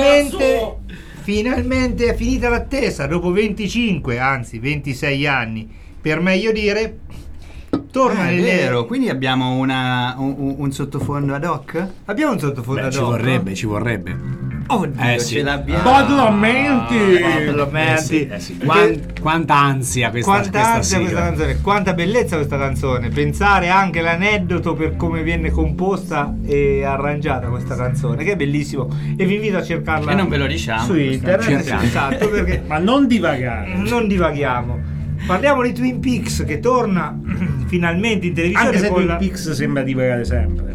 finalmente è finita l'attesa, dopo 25, anzi 26 anni, per meglio dire, torna È nelle... vero, quindi abbiamo un sottofondo ad hoc? Abbiamo un sottofondo Beh, ad ci hoc, vorrebbe, no? ci vorrebbe. Oddio, Sì. ce l'abbiamo. Badalamenti! Badalamenti. Sì. Quanta ansia questa Quanta ansia sigla. questa canzone, quanta bellezza questa canzone. Pensare anche l'aneddoto per come viene composta e arrangiata questa canzone, che è bellissimo. E vi invito a cercarla E non ve lo diciamo. su internet. Cercate. Esatto, perché Ma non divagare. non divaghiamo. Parliamo di Twin Peaks che torna finalmente in televisione Anche se con Twin la, Peaks sembra divagare sempre.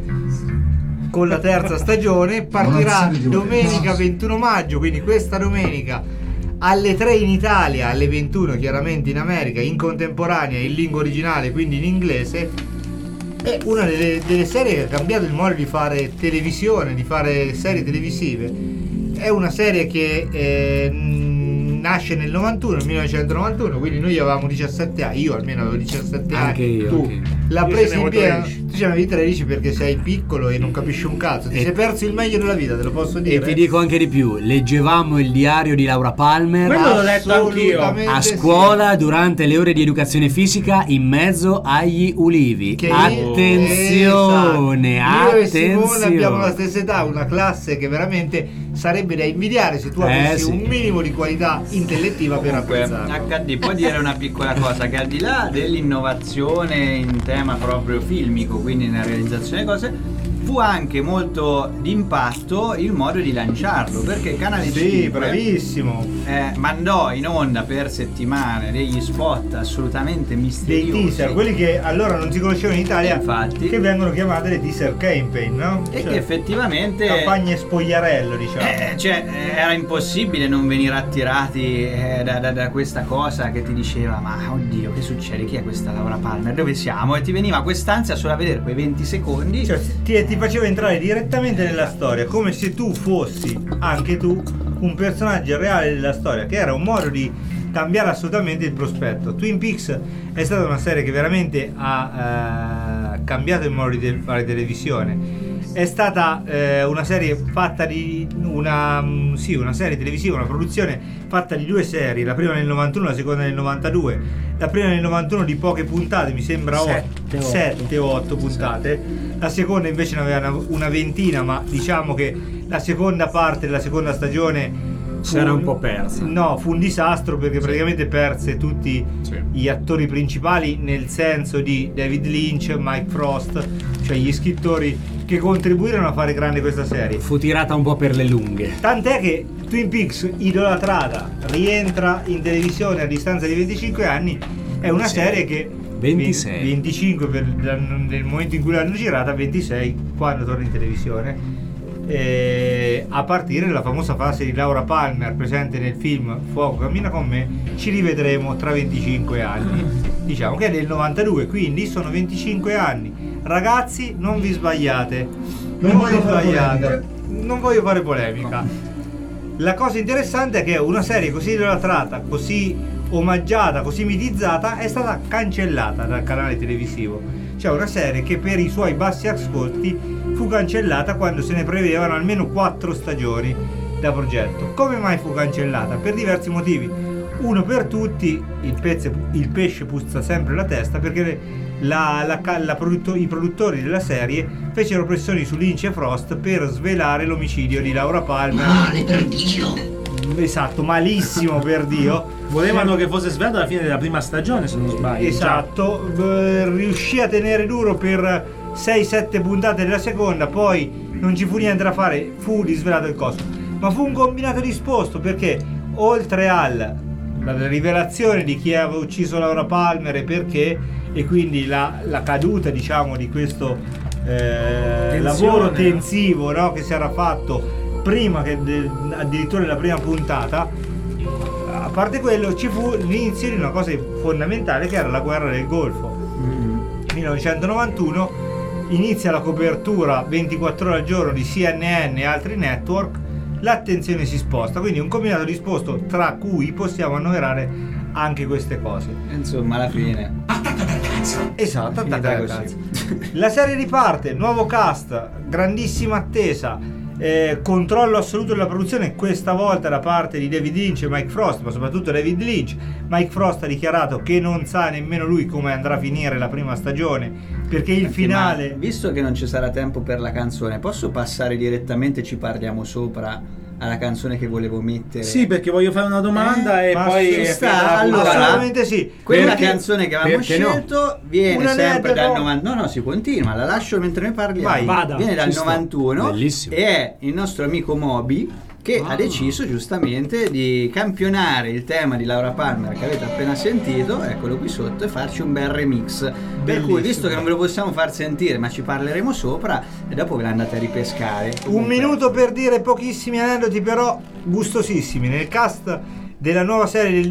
con la terza stagione. Partirà domenica 21 maggio, quindi questa domenica alle 3 in Italia, alle 21 chiaramente in America, in contemporanea in lingua originale, quindi in inglese. È una delle serie che ha cambiato il modo di fare televisione, di fare serie televisive. È una serie che nasce nel 1991, quindi noi avevamo 17 anni, io almeno avevo 17 Anche anni, io, tu anche io. l'ha Io presa ce ne in avevo piena, 13. tu ce ne avevi 13 perché sei piccolo e non capisci un cazzo, ti sei perso il meglio della vita, te lo posso dire. E ti dico anche di più, leggevamo il diario di Laura Palmer Quello l'ho letto anch'io. Assolutamente a sì. scuola durante le ore di educazione fisica in mezzo agli ulivi. Che Attenzione, esatto. Io e Simone attenzione. abbiamo la stessa età, una classe che veramente sarebbe da invidiare se tu avessi sì. un minimo di qualità intellettiva per Comunque, apprezzarla. HD può dire una piccola cosa, che al di là dell'innovazione in tema proprio filmico, quindi nella realizzazione di cose, fu anche molto d'impatto il modo di lanciarlo, perché Canale Sì, 5 bravissimo. mandò in onda per settimane degli spot assolutamente Dei misteriosi teaser, quelli che allora non si conoscevano in Italia, Infatti. che vengono chiamate le teaser campaign, no? e Cioè, che effettivamente campagne spogliarello, diciamo. era impossibile non venire attirati da questa cosa che ti diceva: ma oddio, che succede? Chi è questa Laura Palmer? Dove siamo? E ti veniva quest'ansia solo a vedere quei 20 secondi. Cioè, ti faceva entrare direttamente nella storia, come se tu fossi anche tu un personaggio reale della storia, che era un modo di cambiare assolutamente il prospetto. Twin Peaks è stata una serie che veramente ha cambiato il modo di fare televisione. È stata una serie fatta di una serie televisiva, una produzione fatta di 2 serie, la prima nel 91, la seconda nel 92. La prima nel 91 di poche puntate, mi sembra 7 o 8 puntate. La seconda invece ne aveva una ventina, ma diciamo che la seconda parte della seconda stagione S'era un po' persa. No, fu un disastro perché praticamente perse tutti Sì. gli attori principali, nel senso di David Lynch, Mike Frost, cioè gli scrittori che contribuirono a fare grande questa serie. Fu tirata un po' per le lunghe. Tant'è che Twin Peaks, idolatrata, rientra in televisione a distanza di 25 anni. È una serie che 26. 25 nel momento in cui l'hanno girata, 26 quando torna in televisione. A partire dalla famosa fase di Laura Palmer presente nel film Fuoco cammina con me, ci rivedremo tra 25 anni. Diciamo che è del 92, quindi sono 25 anni. Ragazzi, non vi sbagliate. Non voglio fare polemica. La cosa interessante è che una serie così idolatrata, così omaggiata, così mitizzata, è stata cancellata dal canale televisivo. Cioè una serie che per i suoi bassi ascolti fu cancellata quando se ne prevedevano almeno 4 stagioni da progetto. Come mai fu cancellata? Per diversi motivi. Uno per tutti, il pesce puzza sempre la testa, perché i produttori della serie fecero pressioni su Lynch e Frost per svelare l'omicidio di Laura Palmer. Male per Dio. Esatto, malissimo per Dio. Volevano che fosse svelato alla fine della prima stagione, se non sbaglio. Esatto, riuscì a tenere duro per 6-7 puntate della seconda, poi non ci fu niente da fare, fu disvelato il coso. Ma fu un combinato disposto, perché oltre alla rivelazione di chi aveva ucciso Laura Palmer e perché, e quindi la caduta, diciamo, di questo lavoro tensivo, no, che si era fatto prima che addirittura della prima puntata. A parte quello, ci fu l'inizio di una cosa fondamentale, che era la guerra del Golfo. 1991 inizia la copertura 24 ore al giorno di CNN e altri network, l'attenzione si sposta, quindi un combinato disposto tra cui possiamo annoverare anche queste cose. Insomma, alla fine Esatto, Finita attaccare così. cazzo. La serie riparte, nuovo cast, grandissima attesa. Controllo assoluto della produzione questa volta da parte di David Lynch e Mike Frost, ma soprattutto David Lynch. Mike Frost ha dichiarato che non sa nemmeno lui come andrà a finire la prima stagione, perché il finale... Ma visto che non ci sarà tempo per la canzone, posso passare direttamente, ci parliamo sopra, alla canzone che volevo mettere? Sì, perché voglio fare una domanda e ma poi ci sta, allora, allora, assolutamente sì. Quella Perché- canzone che avevamo perché no? scelto viene Una sempre dal aneddoto. 90. No, si continua, la lascio mentre noi parliamo. Vai, vada, viene dal ci sto. 91 Bellissimo. e è il nostro amico Moby che ha deciso giustamente di campionare il tema di Laura Palmer che avete appena sentito, eccolo qui sotto, e farci un bel remix. Per Bellissimo. cui, visto che non ve lo possiamo far sentire, ma ci parleremo sopra, e dopo ve l'andate a ripescare. Un Comunque, minuto per dire pochissimi aneddoti, però gustosissimi. Nel cast della nuova serie del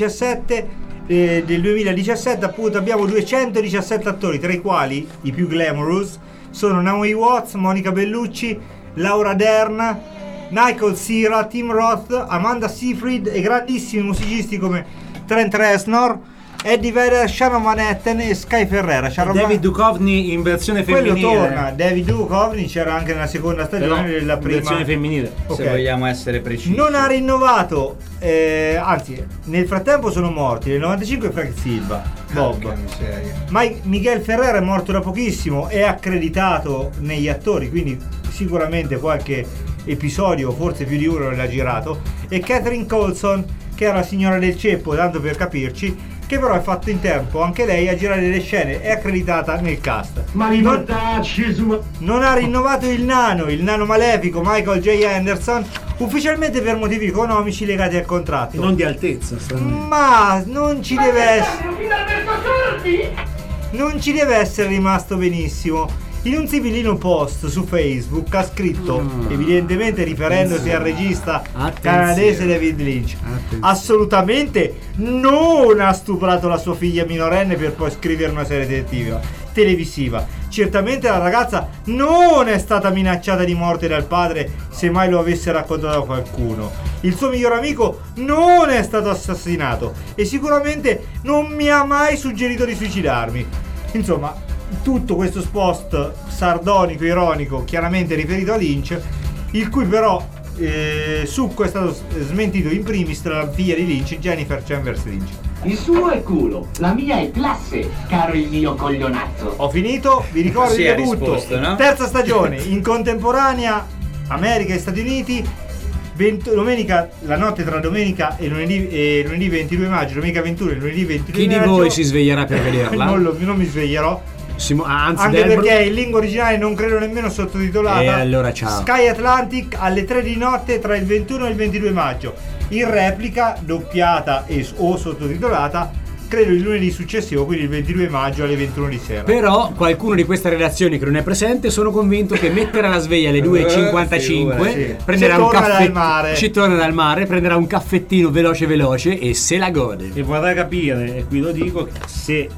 2017 appunto abbiamo 217 attori, tra i quali i più glamorous sono Naomi Watts, Monica Bellucci, Laura Dern, Nicole Cera, Tim Roth, Amanda Seyfried e grandissimi musicisti come Trent Reznor, Eddie Vedder, Sharon Van Etten e Sky Ferreira. Sharon David Van- Duchovny in versione Quello femminile. torna, David Duchovny c'era anche nella seconda stagione Però della in prima versione femminile. se Ok. vogliamo essere precisi. Non ha rinnovato, anzi, nel frattempo sono morti. Nel 95 Frank Silva, Bob. Porca miseria. Miguel Ferrer è morto da pochissimo, è accreditato negli attori, quindi sicuramente qualche episodio, forse più di uno, l'ha girato. E Catherine Coulson, che era la signora del ceppo, tanto per capirci, che però è fatto in tempo anche lei a girare le scene, è accreditata nel cast. Ma ricordaci su... Non ha rinnovato il nano malefico Michael J. Anderson, ufficialmente per motivi economici legati al contratto. E non di altezza, stranamente. Ma non ci deve essere. Non ci deve essere rimasto benissimo. In un sibillino post su Facebook ha scritto, evidentemente riferendosi al regista canadese David Lynch, assolutamente non ha stuprato la sua figlia minorenne per poi scrivere una serie televisiva. Certamente la ragazza non è stata minacciata di morte dal padre se mai lo avesse raccontato a qualcuno. Il suo miglior amico non è stato assassinato e sicuramente non mi ha mai suggerito di suicidarmi. Insomma, tutto questo post sardonico, ironico, chiaramente riferito a Lynch, il cui però succo è stato smentito in primis dalla figlia di Lynch, Jennifer Chambers Lynch. Il suo è culo, la mia è classe, caro il mio coglionazzo. Ho finito, vi ricordo Così il ha debutto, risposto, no? terza stagione, in contemporanea, America e Stati Uniti, domenica, la notte tra domenica e lunedì 22 maggio, domenica 21 e lunedì 22 Chi di maggio. voi si sveglierà per vederla? Non mi sveglierò. Anzi, Anche Delbro- perché in lingua originale non credo nemmeno sottotitolata. E allora ciao. Sky Atlantic alle 3 di notte tra il 21 e il 22 maggio. In replica, doppiata o sottotitolata, credo il lunedì successivo, quindi il 22 maggio alle 21 di sera. Però qualcuno di questa redazione che non è presente, sono convinto che metterà la sveglia alle 2:55, sì. prenderà Ci un torna caffè, dal mare. ci torna dal mare, prenderà un caffettino veloce e se la gode. E vorrei capire, e qui lo dico, se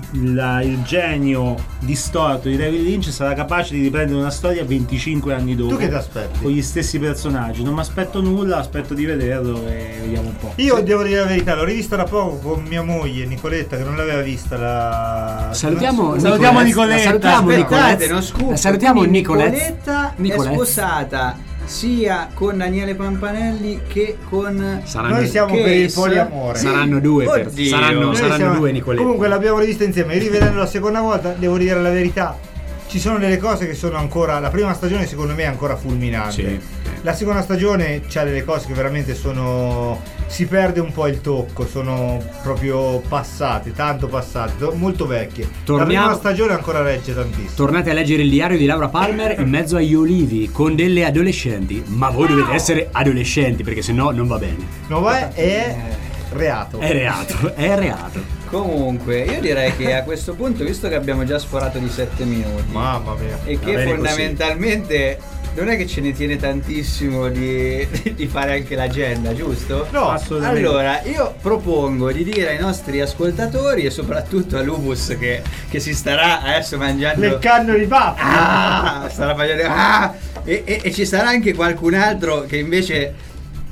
il genio distorto di David Lynch sarà capace di riprendere una storia 25 anni dopo. Tu che ti aspetti? Con gli stessi personaggi. Non mi aspetto nulla, aspetto di vederlo e vediamo un po'. Io devo dire la verità, l'ho rivista da poco con mia moglie Nicoletta, che non l'aveva vista la... Salutiamo Salutiamo Nicoletta. Salutiamo Aspettate, Nicoletta. non scoop. Salutiamo Quindi Nicoletta. Nicoletta è sposata sia con Daniele Pampanelli che con Noi siamo per il poliamore. Saranno due, Oddio. saranno siamo- due Nicoletta. Comunque l'abbiamo rivista insieme. Rivedendo la seconda volta, devo dire la verità, ci sono delle cose che sono ancora, la prima stagione secondo me è ancora fulminante. Sì. La seconda stagione c'ha delle cose che veramente sono, si perde un po' il tocco, sono proprio passate, tanto passate, molto vecchie. La Torniamo- prima stagione ancora regge tantissimo. Tornate a leggere il diario di Laura Palmer in mezzo agli olivi con delle adolescenti. Ma voi dovete essere adolescenti perché sennò non va bene. No, è reato. È reato. Comunque, io direi che a questo punto, visto che abbiamo già sforato di 7 minuti Mamma mia. e Va che bene fondamentalmente non è che ce ne tiene tantissimo di fare anche l'agenda, giusto? No, assolutamente. Allora, io propongo di dire ai nostri ascoltatori e soprattutto a Lubus che si starà adesso mangiando Le canne di pappa. starà mangiando e ci sarà anche qualcun altro che invece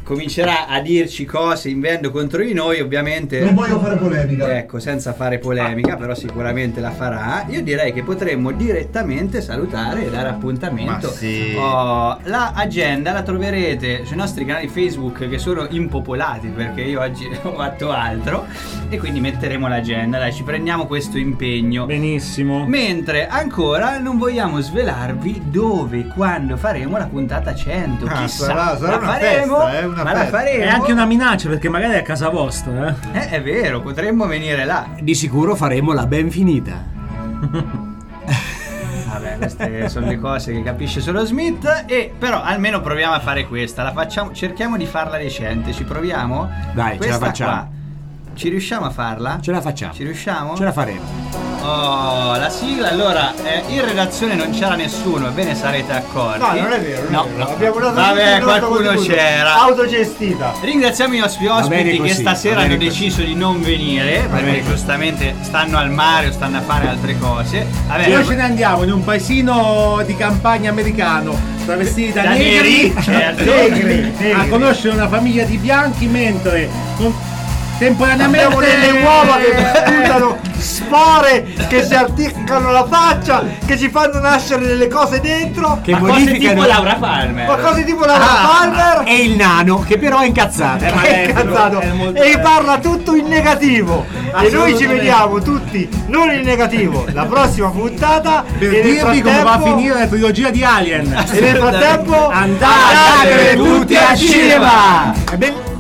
comincerà a dirci cose invendo contro di noi, ovviamente Non voglio fare polemica. ecco, senza fare polemica, però sicuramente la farà. Io direi che potremmo direttamente salutare e dare appuntamento. Ma sì. La agenda la troverete sui nostri canali Facebook, che sono impopolati perché io oggi ho fatto altro, e quindi metteremo l'agenda. Dai, ci prendiamo questo impegno. Benissimo. Mentre ancora non vogliamo svelarvi dove, quando faremo la puntata 100. Chissà, sarà la una faremo, festa, una ma la festa. faremo. È anche una minaccia, perché magari è a casa vostra. È vero, potremmo venire là. Di sicuro faremo la ben finita. Vabbè, queste sono le cose che capisce solo Smith. E però almeno proviamo a fare questa. La facciamo, cerchiamo di farla decente. Ci proviamo? Dai, Questa ce la facciamo. qua. Ci riusciamo a farla? Ce la facciamo. Ci riusciamo? Ce la faremo. Oh, la sigla. Allora, in redazione non c'era nessuno, ebbene sarete accorti. No, non è vero, non No, è vero. no. Abbiamo dato Vabbè, tutto il nostro qualcuno contributo. c'era. Autogestita. Ringraziamo i nostri bene ospiti che così, stasera va bene hanno così. deciso di non venire, perché giustamente stanno al mare o stanno a fare altre cose. Vabbè, Noi ce ne andiamo in un paesino di campagna americano, travestiti da Da negri, neri, certo. Negri. a conoscere una famiglia di bianchi, mentre temporaneamente Abbiamo delle uova che sputano spore, che si articcano la faccia, che ci fanno nascere delle cose dentro. Che ma cose bonificano tipo Laura Palmer. Ma cose tipo la Palmer. E il nano che però è incazzato. Ma è incazzato e parla tutto in negativo. E noi ci vediamo tutti non in negativo la prossima puntata. per e nel dirvi come va a frattempo- finire la trilogia di Alien. E nel frattempo Andate tutti al cinema. E ben-